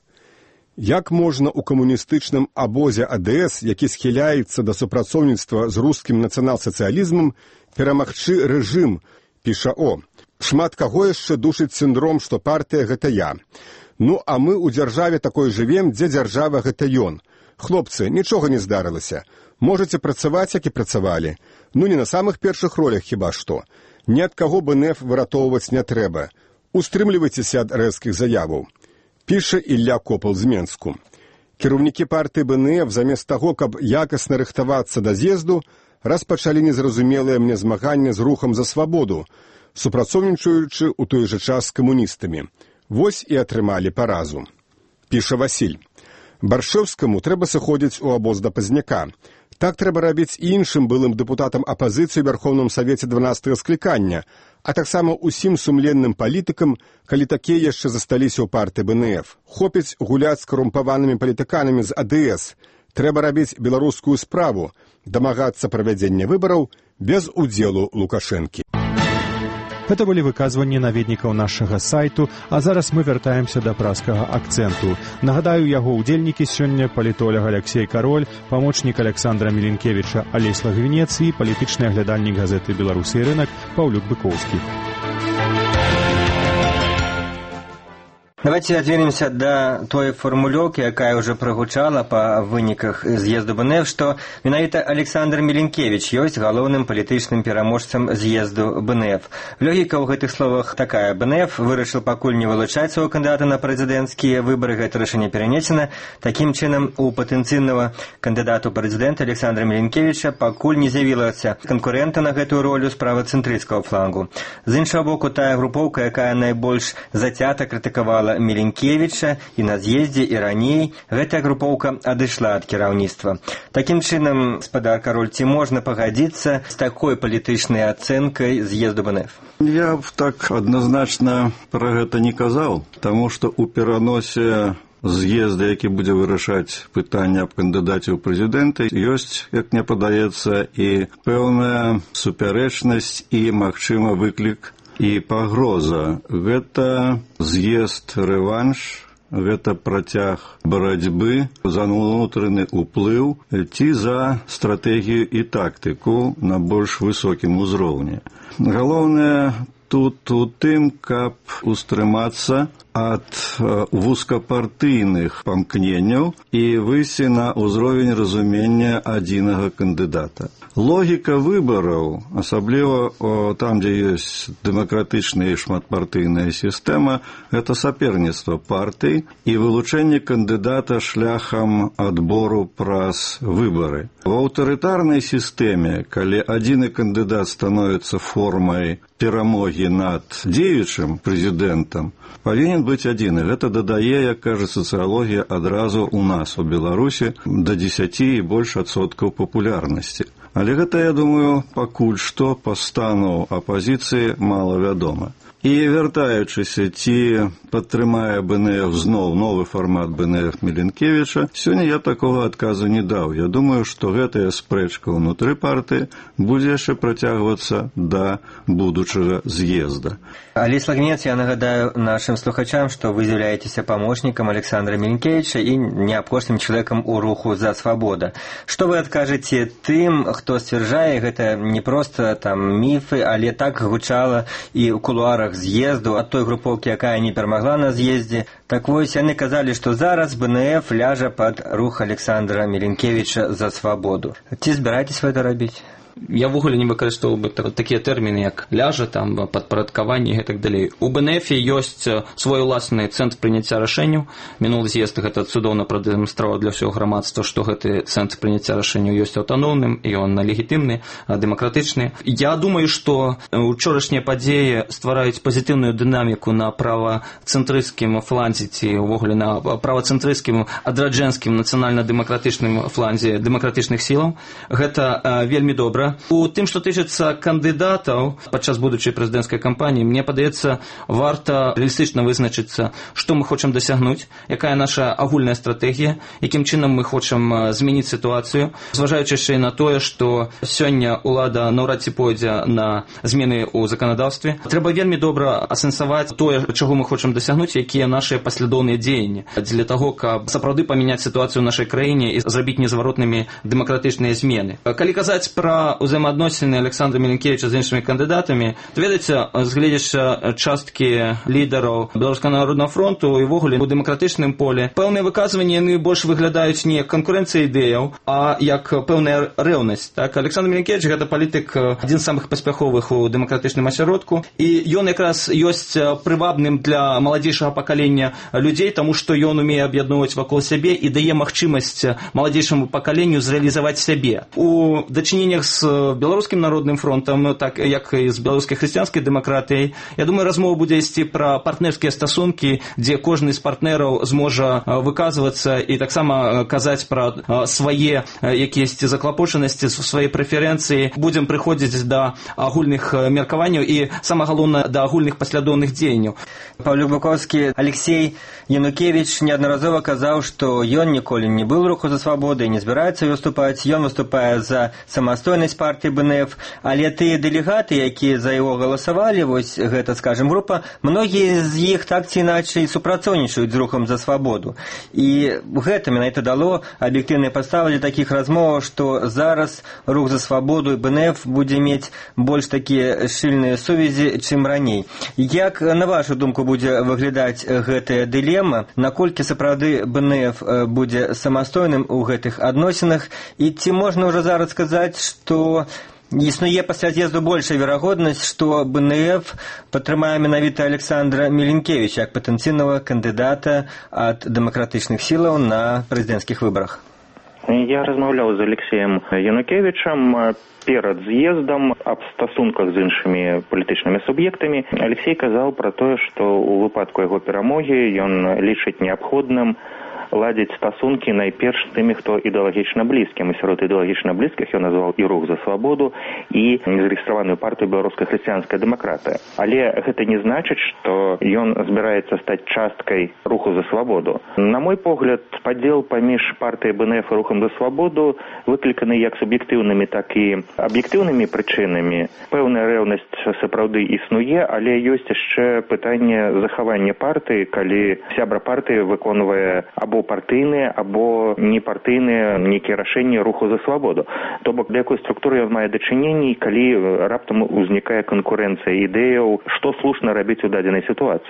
Speaker 1: Як можна ў камуністычным абозе А Дэ Эс, які схіляецца да супрацоўніцтва з рускім нацыянал-сацыялізмам, перамагчы рэжым, піша О. Шмат каго яшчэ душыць сіндром, што партыя гэта я. Ну, а мы ў дзяржаве такой жывем, дзе дзяржава гэта ён. Хлопцы, нічога не здарылася. Можаце працаваць, як і працавалі. Ну, не на самых першых ролях хіба што. Ні ад каго Бэ Эн Эф выратоўваць не трэба. Устрымлівайцеся ад рэзкіх заяваў. Піша Ілля Копал з Менску. Кіраўнікі партыі Бэ Эн Эф замест таго, каб якасна рыхтавацца да з'езду, распачалі незразумелае мне змаганне з рухам за свабоду, супрацоўнічаючы ў той жа час з камуністамі. Вось і атрымалі паразу. Піша Васіль. Баршэўскаму трэба сыходзіць у абоз да Пазняка. Так трэба рабіць і іншым былым дэпутатам апазіцыі ў Вярхоўным Савеце дванаццатага склікання, а таксама ўсім сумленным палітыкам, калі такія яшчэ засталіся ў партыі Бэ Эн Эф. Хопіць гуляць з карумпаванымі палітыканамі з А Дэ Эс. Трэба рабіць беларускую справу, дамагацца правядзення выбараў без удзелу Лукашэнкі.
Speaker 2: Гэта былі выказванні наведнікаў нашага сайту, а зараз мы вяртаемся да празскага акцэнту. Нагадаю, яго ўдзельнікі сёння палітолог Алексей Кароль, памочнік Александра Міленкевіча Алесь Лагвінец і палітычны аглядальнік газеты «Беларусы і рынак» Паўлюк Быкоўскі.
Speaker 3: Давайте отвернемся до той формулёўкі, якая ўжо прагучала па выніках з'езду Бэ Эн Эф, што менавіта Александр Міленкевіч ёсць галоўным палітычным пераможцам з'езду Бэ Эн Эф. Логіка ў гэтых словах такая. Бэ Эн Эф вырашыў пакуль не вылучаць свайго кандыдата на прэзідэнцкія выбары, гэта рашэнне перанесена. Такім чынам, у патэнцыйнага кандыдату прэзідэнта Александра Міленкевіча пакуль не з'явілася канкурэнта на гэтую ролю з правацэнтрысцкага флангу. З іншага боку, тая групоўка, якая найбольш зацята крытыкавала Міленкевіча і на з'ездзе, і раней, гэтая групоўка адышла ад кіраўніцтва. Такім чынам, спадар Кароль, ці можна пагадзіцца з такой палітычнай ацэнкай з'езду Бэ Эн Эф?
Speaker 4: Я б так адназначна пра гэта не казаў, таму што ў пераносе з'езда, які будзе вырашаць пытанне аб кандыдаце ў прэзідэнты, ёсць, як мне падаецца, і пэўная супярэчнасць і, магчыма, выклік і пагроза. Гэта з'езд-рэванш, гэта працяг барацьбы за ўнутраны ўплыў ці за стратэгію і тактыку на больш высокім узроўні. Галоўнае тут у тым, каб устрымацца ад вузкапартыйных памкненняў і выйсці на ўзровень разумення адзінага кандыдата. Логіка выбараў, асабліва там, дзе ёсць дэмакратычная і шматпартыйная сістэма, гэта саперніцтва партый і вылучэнне кандыдата шляхам адбору праз выбары. В аўтарытарнай сістэме, калі адзіны кандыдат становіцца формай перамогі над дзеючым прэзідэнтам, павінен быць адзін. Гэта дадае, як кажа сацыялогія, адразу у нас, у Беларусі, да дзесяці і больш адсоткаў папулярнасці. Але гэта, я думаю, пакуль што па стану апазіцыі малавядома. І вяртаючыся, ці падтрымае БНФ зноў новы фармат БНФ Міленкевіча, сёння я такога адказу не даў. Я думаю, што гэтая спрэчка ўнутры партыі будзе яшчэ працягвацца да будучага з'езда.
Speaker 3: Алесь Лагнец, я нагадаю нашим слухачам, што вы з'яўляецеся памочнікам Александра Міленкевіча і неапошнім чалавекам у руху «За свабода». Што вы адкажаце тым, хто сцвярджае, гэта не проста там міфы, але так гучала і ў кулуарах з'езду ад той групоўкі, якая не перамагла на з'ездзе. Так вось, яны казалі, што зараз БНФ ляжа пад рух Александра Міленкевіча «За свабоду». Ці збіраецеся гэта рабіць?
Speaker 5: Я в огуле не выкарыстоўваў бы такія тэрміны, як ляжа, там, падпарадкаванне і так далей. У БНФ ёсць свой уласны цэнтр прыняцця рашэнняў. Мінулы з'езд гэта цудоўна прадэманстраваў для ўсяго грамадства, што гэты цэнтр прыняцця рашэнняў ёсць аўтаномным, і ён легітымны, дэмакратычны. Я думаю, што учорашнія падзеі ствараюць пазітыўную дынаміку на правацэнтрысцкім фланзе, ці ўвогуле на правацэнтрысцкім адраджэнскім нацыянальна-дэмакратычным фланзе дэмакратычных сілаў. Гэта вельмі добра. У тым, што тычыцца кандыдатаў падчас будучай прэзідэнцкай кампаніі, мне падаецца, варта рэалістычна вызначыцца, што мы хочам дасягнуць, якая наша агульная стратэгія, якім чынам мы хочам змяніць сітуацыю, зважаючы яшчэ на тое, што сёння ўлада наўрад ці пойдзе на змены ў заканадаўстве. Трэба вельмі добра асэнсаваць тое, чаго мы хочам дасягнуць, якія нашыя паслядоўныя дзеянні для таго, каб сапраўды памяняць сітуацыю ў нашай краіне і зрабіць незваротнымі дэмакратычныя змены. Калі казаць пра ўзаемаадносіны Александра Міленкевіча з іншымі кандыдатамі, то ведаеце, згледзячы часткі лідараў Беларускага народнага фронту і ввогуле у дэмакратычным поле, пэўныя выказванні яны больш выглядаюць не як канкурэнцыя ідэяў, а як пэўная рэўнасць. Так, Александр Міленкевіч гэта палітык адзін з самых паспяховых у дэмакратычным асяродку, і ён якраз ёсць прывабным для маладзейшага пакалення людзей, таму што ён умее аб'ядноўваць вакол сябе і дае магчымасць маладзейшаму пакаленню зрэалізаваць сябе. У дачыненнях з беларускім народным фронтам, так як і з беларускай хрысціянскай дэмакратыяй, я думаю, размова будзе ісці пра партнерскія стасункі, дзе кожны з партнераў зможа выказвацца і таксама казаць пра свае якіясьці заклапочанасці, свае прэферэнцыі. Будзем прыходзіць да агульных меркаванняў і, самае галоўнае, да агульных паслядоўных дзеянняў.
Speaker 3: Павлюк Буковскі, Алексей Янукевич неаднаразова казаў, што ён ніколі не быў руху за свабоду і не збіраецца выступаць. Ён выступае за самастойнасць партыі БНФ, але тыя дэлегаты, якія за яго галасавалі, вось гэта, скажем, група, многія з іх так ці іначай супрацоўнічаюць з рухам за свабоду. І гэта менавіта дало аб'ектыўныя падставы для такіх размоваў, што зараз рух за свабоду і БНФ будзе мець больш такія шчыльныя сувязі, чым раней. Як, на вашу думку, будзе выглядаць гэтая дылема, наколькі сапраўды БНФ будзе самастойным у гэтых адносінах, і ці можна ўжо зараз сказаць, што існуе пасля з'езду большая верагоднасць, што БНФ падтрымае менавіта Александра Міленкевіча як патэнцыйнага кандыдата ад дэмакратычных сілаў на прэзідэнцкіх выбарах?
Speaker 6: Я размаўляў з Алексеем Янукевічам перад з'ездам аб стасунках з іншымі палітычнымі суб'ектамі. Алексей казаў пра тое, што ў выпадку яго перамогі ён лічыць неабходным ладзіць стасункі найперш з тымі, хто ідэалагічна блізкім. І сярод ідэалагічна блізкіх ён назваў і рух за свабоду, і незарэгістраваную партыю беларуская хрысціянская дэмакратыя. Але гэта не значыць, што ён збіраецца стаць часткай руху за свабоду. На мой погляд, падзел паміж партыяй БНФ і рухам за свабоду выкліканы як суб'ектыўнымі, так і аб'ектыўнымі прычынамі. Пэўная рэўнасць сапраўды існуе, але ёсць яшчэ пытанне захавання партыі, калі сябра партыі выконвае або партыйныя, або непартыйныя нейкія рашэнні руху за свабоду. То бок, да якой структуры ён мае дачыненні, калі раптам узнікае канкурэнцыя ідэяў, што слушна рабіць у дадзенай сітуацыі.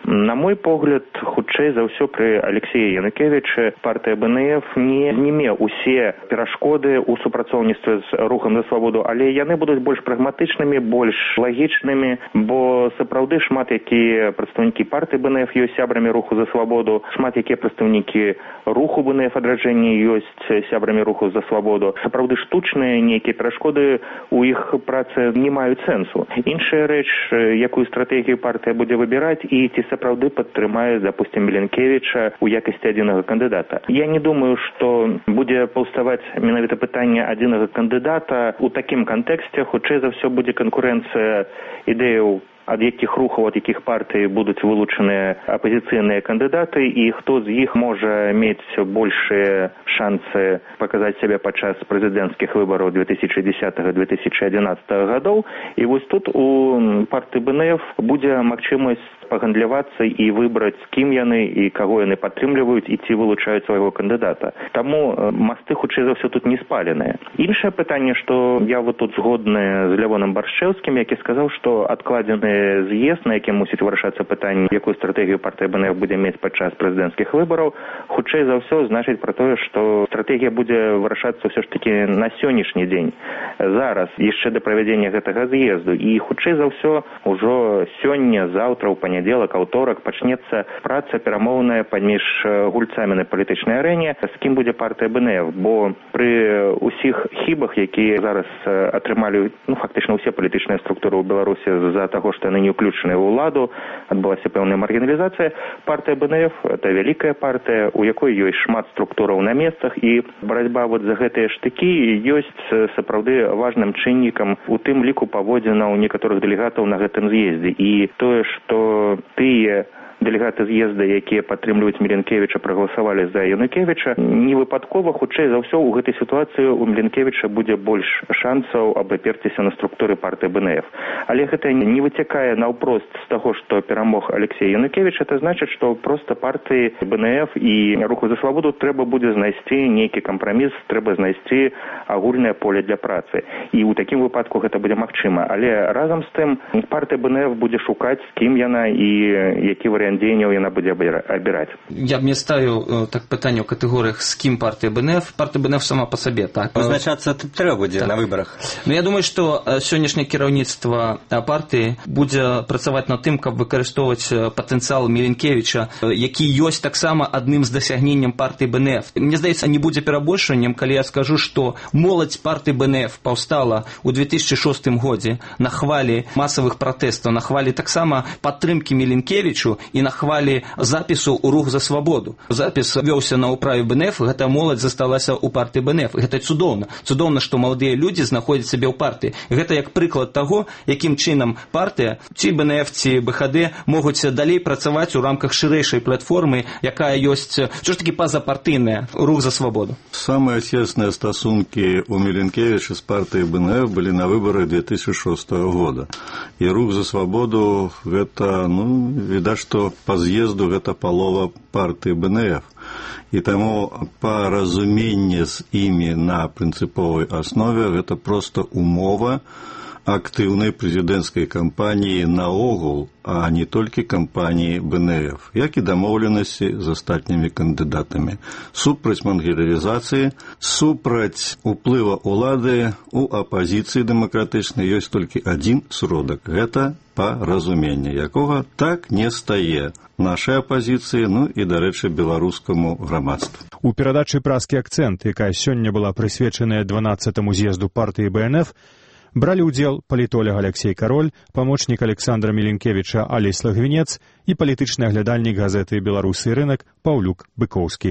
Speaker 6: На мой погляд, хутчэй за ўсё пры Алексеі Янукевічы партыя БНФ не зніме усе перашкоды ў супрацоўніцтве з рухам за свабоду, але яны будуць больш прагматычнымі, больш лагічнымі, бо сапраўды шмат якія прадстаўнікі партыі БНФ ёсць сябрамі руху за свабоду, шмат якія прадстаўнікі руху БНФ адраджэння ёсць сябрамі руху за свабоду. Сапраўды штучныя нейкія перашкоды у іх працы не маюць сэнсу. Іншая рэч, якую стратэгію партыя будзе выбіраць і ці сапраўды падтрымае, допустим, Міленкевіча у якасці адзінага кандыдата. Я не думаю, што будзе паўставаць менавіта пытанне адзінага кандыдата. У такім кантэксце хутчэй за ўсё будзе канкурэнцыя ідэяў, ад якіх рухаў, ад якіх партый будуць вылучаныя апазіцыйныя кандыдаты, і хто з іх можа мець большыя шансы паказаць сябе падчас прэзідэнцкіх выбараў две тысячи десятого - две тысячи одиннадцатого гадоў. І вось тут у партыі БНФ будзе магчымасць пагандлявацца і выбраць, з кім яны і каго яны падтрымліваюць і ці вылучаюць свайго кандыдата. Таму масты хутчэй за ўсё тут не спаленыя. Іншае пытанне, што я вот тут згодны з Лявоном Баршчэўскім, які сказаў, што адкладзены з'езд, на якім мусіць вырашацца пытанне, якую стратэгію партыя БНФ будзе мець падчас прэзідэнцкіх выбараў, хутчэй за ўсё значыць пра тое, што стратэгія будзе вырашацца ўсё ж такі на сённяшні дзень. Зараз, яшчэ да правядзення гэтага з'езду. І хутчэй за ўсё ўжо сёння, заўтра, у панядзелак, аўторак пачнецца праца перамоўная паміж гульцамі на палітычнай арэне, з кім будзе партыя БНФ, бо пры ўсіх хібах, якія зараз атрымалі, ну, фактычна ўсе палітычныя структуры ў Беларусі з-за таго, што яны не ўключаныя ў уладу, адбылася пэўная маргіналізацыя. Партыя БНФ – это вялікая партыя, у якой ёсць шмат структураў на месцах, і барацьба вот за гэтыя штыкі ёсць сапраўды важным чыннікам у тым ліку паводзінаў некаторых дэлегатаў на гэтым з'ездзе. І тое, што тыя дэлегаты з'езда, якія падтрымліваюць Міленкевіча, прагаласавалі за Янукевіча, не выпадкова, хутчэй за ўсё, у гэтай сітуацыі у Міленкевіча будзе больш шансаў абаперціся на структуры партыі БНФ. Але гэта не выцякае наўпрост з таго, што перамог Алексей Янукевіч, это значыць, што проста партыі БНФ і руху за свабоду трэба будзе знайсці нейкі кампраміс, трэба знайсці агульнае поле для працы. І ў такім выпадку гэта будзе магчыма. Але разам з тым партыя БНФ будзе шукаць, з кім яна і які варыянт дзеянняў яна будзе абіраць.
Speaker 5: Я б не ставіў так пытанне ў катэгорыях, з кім партыя БНФ. Партыя БНФ сама па сабе, так.
Speaker 3: Вызначацца трэба будзе так на выбарах.
Speaker 5: Ну, я думаю, што сённяшняе кіраўніцтва партыі будзе працаваць над тым, каб выкарыстоўваць патэнцыял Міленкевіча, які ёсць таксама адным з дасягненнем партыі БНФ. Мне здаецца, не будзе перабольшаннем, калі я скажу, што моладзь партыі БНФ паўстала ў две тысячи шостым годзе на хвалі масавых пратэстаў, на хвалі таксама падтрымкі Міленкевічу і на хвалі запісу ў рух за свабоду. Запіс вёўся на ўправе БНФ, гэта моладзь засталася ў партыі БНФ. Гэта цудоўна. Цудоўна, што маладыя людзі знаходзяць сябе ў партыі. Гэта як прыклад таго, якім чынам партыя, ці БНФ, ці БХД могуць далей працаваць у рамках шырэйшай платформы, якая ёсць ўсё ж такі пазапартыйная, рух за свабоду.
Speaker 4: Самыя цесныя стасункі у Міленкевіча з партыяй БНФ былі на выбарах две тысячи шостого года. І рух за свабоду гэта, ну, відаць, што па з'езду гэта палова партыі БНФ. І таму паразуменне з імі на прынцыповай аснове гэта проста умова актыўнай прэзідэнцкай кампаніі наогул, а не толькі кампаніі БНФ, як і дамоўленасці з астатнімі кандыдатамі. Супраць маргіналізацыі, супраць уплыва ўлады у апазіцыі дэмакратычнай ёсць толькі адзін сродак. Гэта паразуменне, якога так не стае нашай апазіцыі, ну і, дарэчы, беларускаму грамадству.
Speaker 2: У перадачы «Праскі акцэнт», якая сёння была прысвечаная дванаццатаму з'езду партыі БНФ, бралі ўдзел палітолог Алексей Кароль, памочнік Александра Міленкевіча Алесь Лагвінец і палітычны аглядальнік газеты «Беларусы і рынак» Паўлюк Быкоўскі.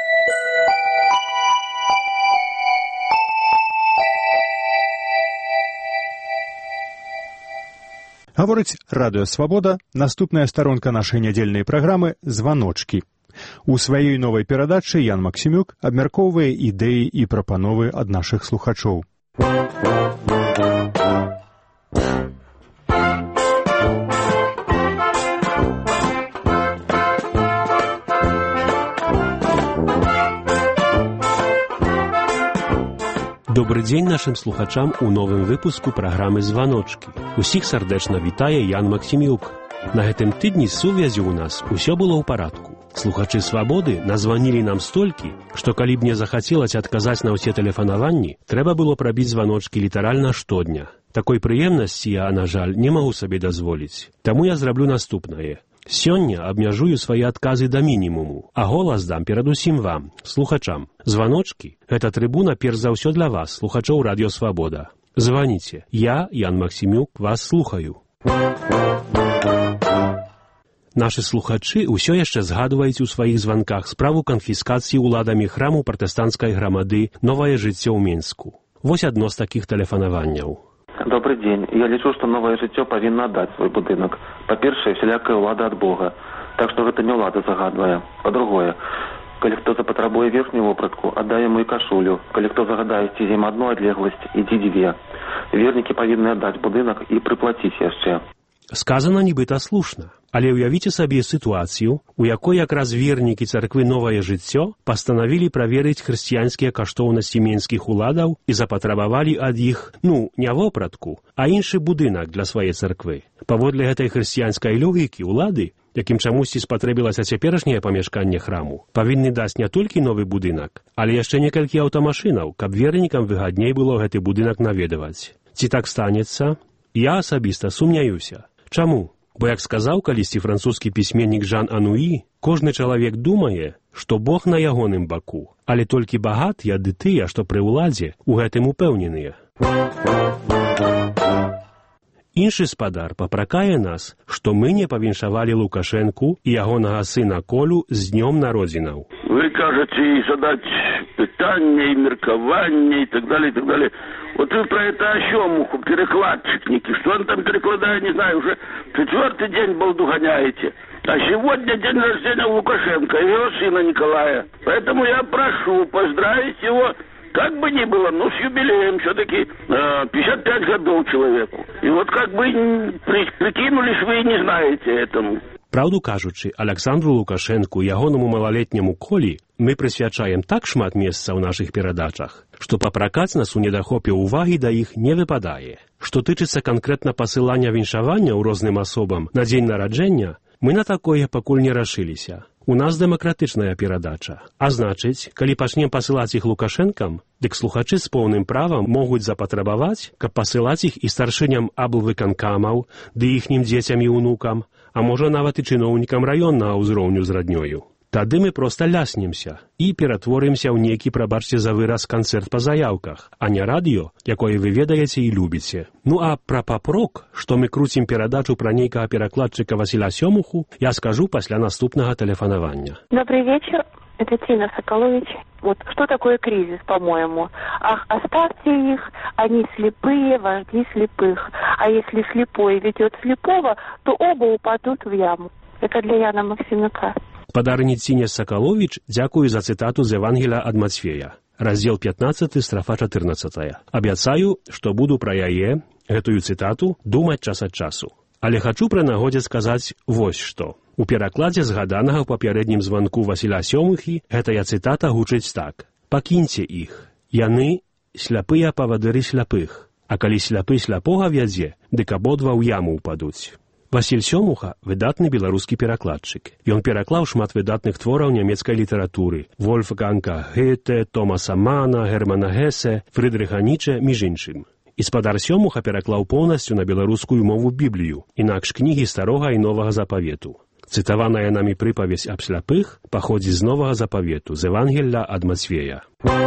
Speaker 2: Гаворыць Радыё Свабода, наступная старонка нашай нядзельнай праграмы «Званочкі». У сваёй новай перадачы Ян Максімюк абмяркоўвае ідэі і прапановы ад нашых слухачоў.
Speaker 10: Добры дзень нашым слухачам у новым выпуску праграмы «Званочкі». Усіх сардэчна вітае Ян Максімюк. На гэтым тыдні з сувязю ў нас усё было ў парадку. Слухачы «Свабоды» названілі нам столькі, што калі б мне захацелася адказаць на ўсе тэлефанаванні, трэба было прабіць званочкі літаральна штодня. Такой прыемнасці я, на жаль, не магу сабе дазволіць. Таму я зраблю наступнае. Сёння абмяжую свае адказы да мінімуму, а голас дам перадусім вам, слухачам. Званочкі – гэта трыбуна перш за ўсё для вас, слухачоў радыё «Свабода». Званіце. Я, Ян Максімюк, вас слухаю. Нашы слухачы ўсё яшчэ згадваюць у сваіх званках справу канфіскацыі ўладамі храму пратэстанцкай грамады «Новае жыццё» ў Мінску. Вось адно з такіх тэлефанаванняў.
Speaker 11: Добрый день. Я лічу, што новае жыццё павінна аддаць свой будынак. Па-першае, всялякая ўлада ад Бога. Так што гэта не ўлада загадвае. Па-другое, калі хто запатрабуе верхнюю вопратку, аддай яму і кашулю. Калі хто загадае ісці з ім адну адлегласць, ідзі дзве. Вернікі павінны аддаць будынак і прыплаціць яшчэ.
Speaker 10: Сказана нібыта слушна, але ўявіце сабе сітуацыю, у якой якраз вернікі царквы «Новае жыццё» пастанавілі праверыць хрысціянскія каштоўнасці мінскіх уладаў і запатрабавалі ад іх, ну, не вопратку, а іншы будынак для свае царквы. Паводле гэтай хрысціянскай логікі улады, якім чамусьці спатрэбілася цяперашняе памяшканне храму, павінны даць не толькі новы будынак, але яшчэ некалькі аўтамашынаў, каб вернікам выгадней было гэты будынак наведаваць. Ці так станецца? Я асабіста сумняюся. Чаму? Бо, як сказаў калісьці французскі пісьменнік Жан Ануі, кожны чалавек думае, што Бог на ягоным баку, але толькі багатыя ды тыя, што пры ўладзе, у гэтым упэўненыя. Іншы спадар папракае нас, што мы не павіншавалі Лукашэнку і ягонага сына Колю з днём народзінаў.
Speaker 12: Вы кажаце і задаць пытанне, і меркаванне, і так далее, і так далее. Вот вы про это о Сёмуху, перекладчики, что он там перекладает, не знаю, уже четвертый день балду гоняете. А сегодня день рождения Лукашенко и его сына Николая. Поэтому я прошу поздравить его, как бы ни было, ну, с юбилеем все-таки э, пятьдесят пять годов человеку. И вот как бы при, прикинулись вы и не знаете этому.
Speaker 10: Праўду кажучы, Аляксандру Лукашэнку і ягонаму малалетняму Колі мы прысвячаем так шмат месца ў нашых перадачах, што папракаць нас у недахопе ўвагі да іх не выпадае. Што тычыцца канкрэтна пасылання віншавання ў розным асобам на дзень нараджэння, мы на такое пакуль не рашыліся. У нас дэмакратычная перадача. А значыць, калі пачнем пасылаць іх Лукашэнкам, дык слухачы з поўным правам могуць запатрабаваць, каб пасылаць іх і старшыням аблвыканкамаў, ды іхнім дзецям і ўнукам, а можа нават і чыноўнікам раённага ўзроўню з раднёю. Тады мы проста ляснемся і ператворымся ў нейкі, прабачце за выраз, канцэрт па заяўках, а не радыё, якое вы ведаеце і любіце. Ну а пра папрок, што мы круцім перадачу пра нейкага перакладчыка Васіля Сёмуху, я скажу пасля наступнага тэлефанавання.
Speaker 13: Добрый вечер, это Тина Соколович. Вот что такое кризис, по-моему? Ах, оставьте их, они слепые, вожди слепых. А если слепой ведет слепого, то оба упадут в яму. Это для Яна Максимюка.
Speaker 10: Спадарыня Ціна Сакаловіч, дзякую за цытату з Евангелія ад Мацфея. Раздзел пятнадцаты, страфа чатырнаццатая. Абяцаю, што буду пра яе, гэтую цытату, думаць час ад часу. Але хачу пры нагодзе сказаць вось што. У перакладзе згаданага ў папярэднім званку Васіля Сёмухі гэтая цытата гучыць так. «Пакіньце іх. Яны сляпыя павадыры сляпых. А калі сляпы сляпога вядзе, дык абодва ў яму ўпадуць». Васіль Сёмуха – выдатны беларускі перакладчык. Ён пераклаў шмат выдатных твораў нямецкай літаратуры – Вольфганга Гёте, Томаса Мана, Германа Гесе, Фрыдрыха Нічэ, між іншым. І спадар Сёмуха пераклаў поўнасцю на беларускую мову Біблію, інакш кнігі Старога і Новага Запавету. Цытаваная намі прыпавесць аб сляпых паходзіць з Новага Запавету, з Евангелля ад Мацфея.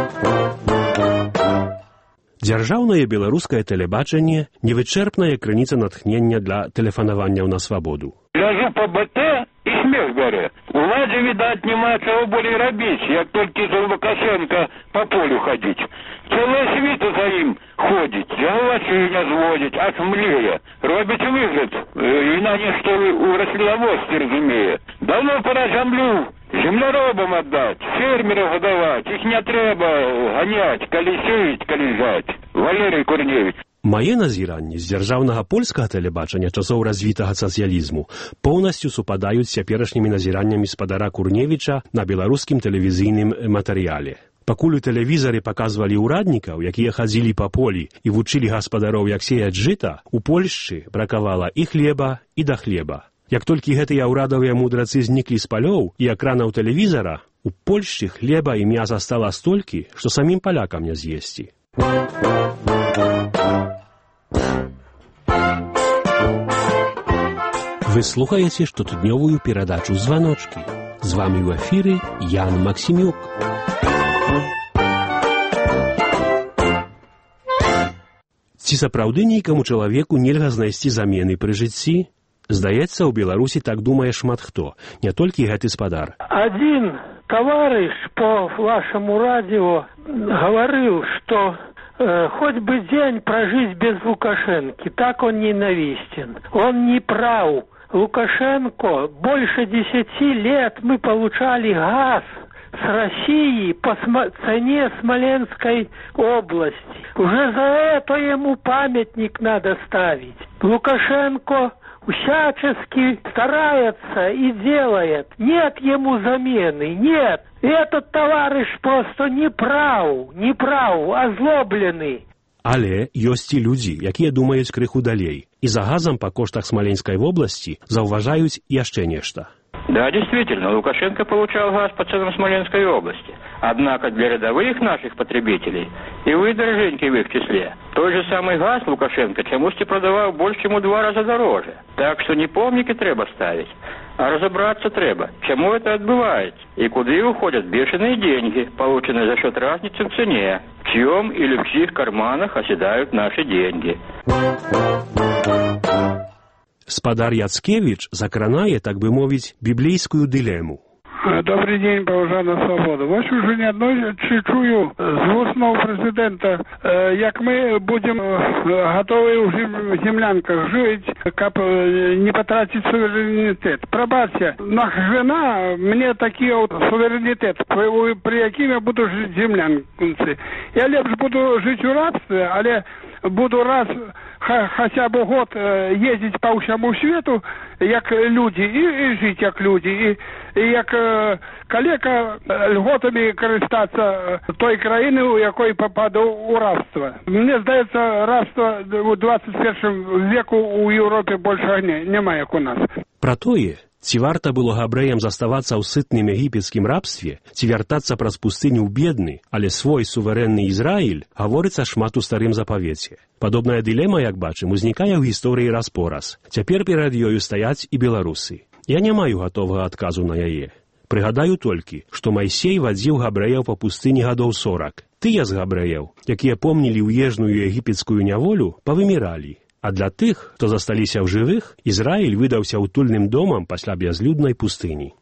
Speaker 10: Дзяржаўнае беларускае тэлебачанне – невычэрпная крыніца натхнення для тэлефанаванняў на свабоду.
Speaker 12: Ляжу по БТ и смех бере. Уладзе, видать, нема чего более робить, як только за Лукашенко по полю ходить. Целая свита за им ходить, головачиня зводить, аж млея. Робить выгляд, иначе что у рослеловодстве, разумея. Давно пора землю землеробам отдать, фермеров выдавать, их не треба гонять, коли сеять, коли жать. Валерий Корневич.
Speaker 10: Мае назіранні з дзяржаўнага польскага тэлебачання часоў развітага сацыялізму поўнасцю супадаюць з цяперашнімі назіраннямі спадара Курневіча на беларускім тэлевізійным матэрыяле. Пакуль у тэлевізары паказвалі ўраднікаў, якія хадзілі па полі і вучылі гаспадароў, як сеяць жыта, у Польшчы бракавала і хлеба, і да хлеба. Як толькі гэтыя ўрадавыя мудрацы зніклі з палёў і экранаў тэлевізара, у Польшчы хлеба і мяса стала столькі, што самім палякам не з'есці. Вы слухаеце штотыднёвую перадачу «Званочкі». З вамі ў эфіры Ян Максімюк. Ці сапраўды нейкаму чалавеку нельга знайсці замены пры жыцці? Здаецца, у Беларусі так думае шмат хто, не толькі гэты спадар.
Speaker 14: Один товарищ по вашему радио говорил, что э, хоть бы день прожить без Лукашенко, так он ненавистен. Он не прав. Лукашенко, больше десяти лет мы получали газ с России по см- цене Смоленской области. Уже за это ему памятник надо ставить. Лукашенко всячески старается и делает. Нет ему замены, нет. Этот товарищ просто не прав, не прав, озлобленный.
Speaker 10: Але ёсць і людзі, якія думаюць крыху далей. І за газам па коштах Смоленской области заўважаюць яшчэ нешта.
Speaker 15: Да, действительно, Лукашенко получал газ по ценам Смоленской области. Однако для рядовых наших потребителей, и вы, дороженьки, в их числе, тот же самый газ Лукашенко чомусь продавал больше, чем у два раза дороже. Так что не помники треба ставить, а разобраться треба, чему это отбывается, и куда уходят бешеные деньги, полученные за счет разницы в цене, в чьем или в чьих карманах оседают наши деньги.
Speaker 10: Спадар Яцкевич закранае, так бы мовіць, біблейскую дилему.
Speaker 16: Добрый день, Павжана Свобода. Вось уже не одной чую з вусного президента, як мы будем готовы в землянках жить, как не потратить суверенитет. Пробачьте, наша жена мне такие вот суверенитет, при яким я буду жить в землянке. Я лепше буду жить в рабстве, але буду раз хотя бы год ездить по всему свету, як люди, и, и жить як люди, и, и як калека льготами користаться той країни, у якої попаду у рабство. Мне здається, рабство у двадцять першому веку у Європі більше не, немає, як у нас.
Speaker 10: Пра тое, ці варта было габрэям заставацца ў сытным егіпецкім рабстве, ці вяртацца праз пустыню ў бедны, але свой суверэнны Ізраіль, гаворыцца шмат у старым запавеце. Падобная дылема, як бачым, узнікае ў гісторыі раз-пораз. Цяпер перад ёю стаяць і беларусы. Я не маю гатовага адказу на яе. Прыгадаю толькі, што Майсей вадзіў габрэяў па пустыні гадоў сорак. Тыя з габрэяў, якія помнілі ўежную егіпецкую няволю, павыміралі. А для тых, хто засталіся ў жывых, Ізраіль выдаўся утульным домам пасля бязлюднай пустыні.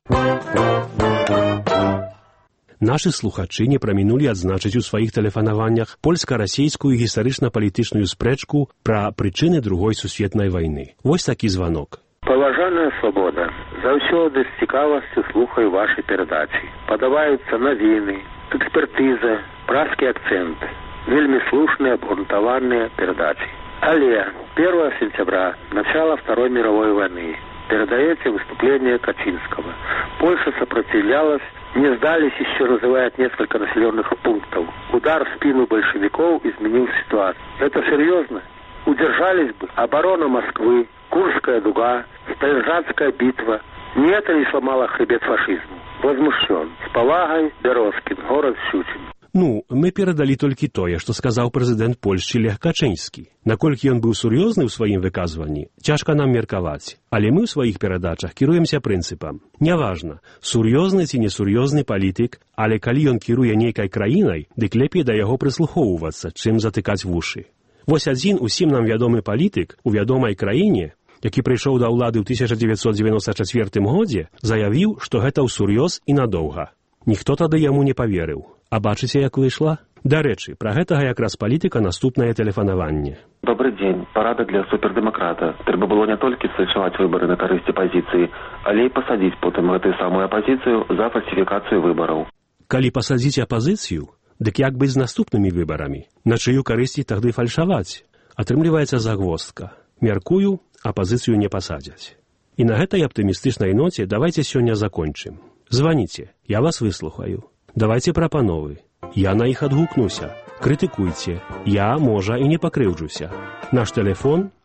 Speaker 10: Нашы слухачы не прамінулі адзначыць у сваіх тэлефанаваннях польска-расейскую гістарычна-палітычную спрэчку пра прычыны другой сусветнай вайны. Вось такі званок.
Speaker 17: Паважаная Свобода, заўсёды з цікавасцю слухаю вашы перадачы. Падабаюцца навіны, экспертыза, пражскі акцэнт. Вельмі слушныя, абгрунтаваныя перадачы. Але первого сентября, начало Второй мировой войны, передаете выступление Качинского. Польша сопротивлялась, не сдались, еще называют несколько населенных пунктов. Удар в спину большевиков изменил ситуацию. Это серьезно? Удержались бы оборона Москвы, Курская дуга, Сталинградская битва. Не это ли сломало хребет фашизму? Возмущен. С повагой, Березкин, город Щучин.
Speaker 10: Ну, мы перадалі толькі тое, што сказаў прэзідэнт Польшчы Лех Качынскі. Наколькі ён быў сур'ёзны ў сваім выказванні, цяжка нам меркаваць. Але мы ў сваіх перадачах кіруемся прынцыпам. Няважна, сур'ёзны ці несур'ёзны палітык, але калі ён кіруе нейкай краінай, дык лепей да яго прыслухоўвацца, чым затыкаць вушы. Вось адзін усім нам вядомы палітык у вядомай краіне, які прыйшоў да ўлады ў тысяча дзевяцьсот дзевяноста чацвёртым годзе, заявіў, што гэта ўсур'ёз і надоўга. Ніхто тады яму не паверыў. А бачыце, як выйшла? Дарэчы, пра гэтага якраз палітыка наступнае тэлефанаванне.
Speaker 11: Добрый дзень. Парада для супердэмакрата. Трэба было не толькі сфальшаваць выбары на карысць апазіцыі, але і пасадзіць потым гэтую самую апазіцыю за фальсіфікацыю выбараў.
Speaker 10: Калі пасадзіць апазіцыю, дык як быць з наступнымі выбарамі? На чыю карысць тагды фальшаваць? Атрымліваецца загвоздка. Мяркую, апазіцыю не пасадзяць. І на гэтай аптымістычнай ноце давайце сёння закончым. Званіце, я вас выслухаю. Давайте прапановы. Я на іх адгукнуся. Крытыкуйце. Я, можа, і не пакрыўджуся. Наш тэлефон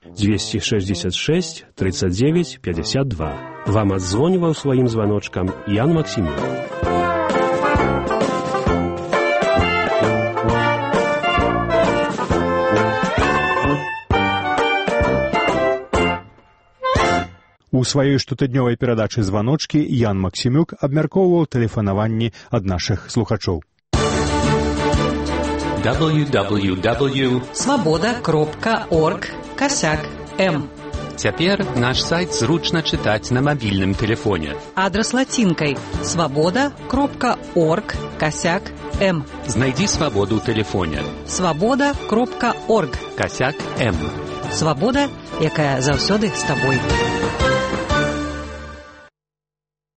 Speaker 10: двести шестьдесят шесть тридцать девять пятьдесят два. Вам адзвоніваў сваім званочкам Ян Максімюк.
Speaker 2: У сваёй штотыднёвай перадачы «Званочкі» Ян Максімюк абмяркоўваў тэлефанаванні ад нашых слухачоў.
Speaker 18: дабл ю дабл ю дабл ю
Speaker 19: крапка свабода крапка орг касяк эм.
Speaker 18: Цяпер наш сайт зручна чытаць на мабільным тэлефоне.
Speaker 19: Адрас лацінкай свабода крапка орг касяк эм.
Speaker 18: Знайдзі свабоду ў тэлефоне.
Speaker 19: свабода крапка орг
Speaker 18: касяк эм.
Speaker 19: Свабода, якая заўсёды з табой.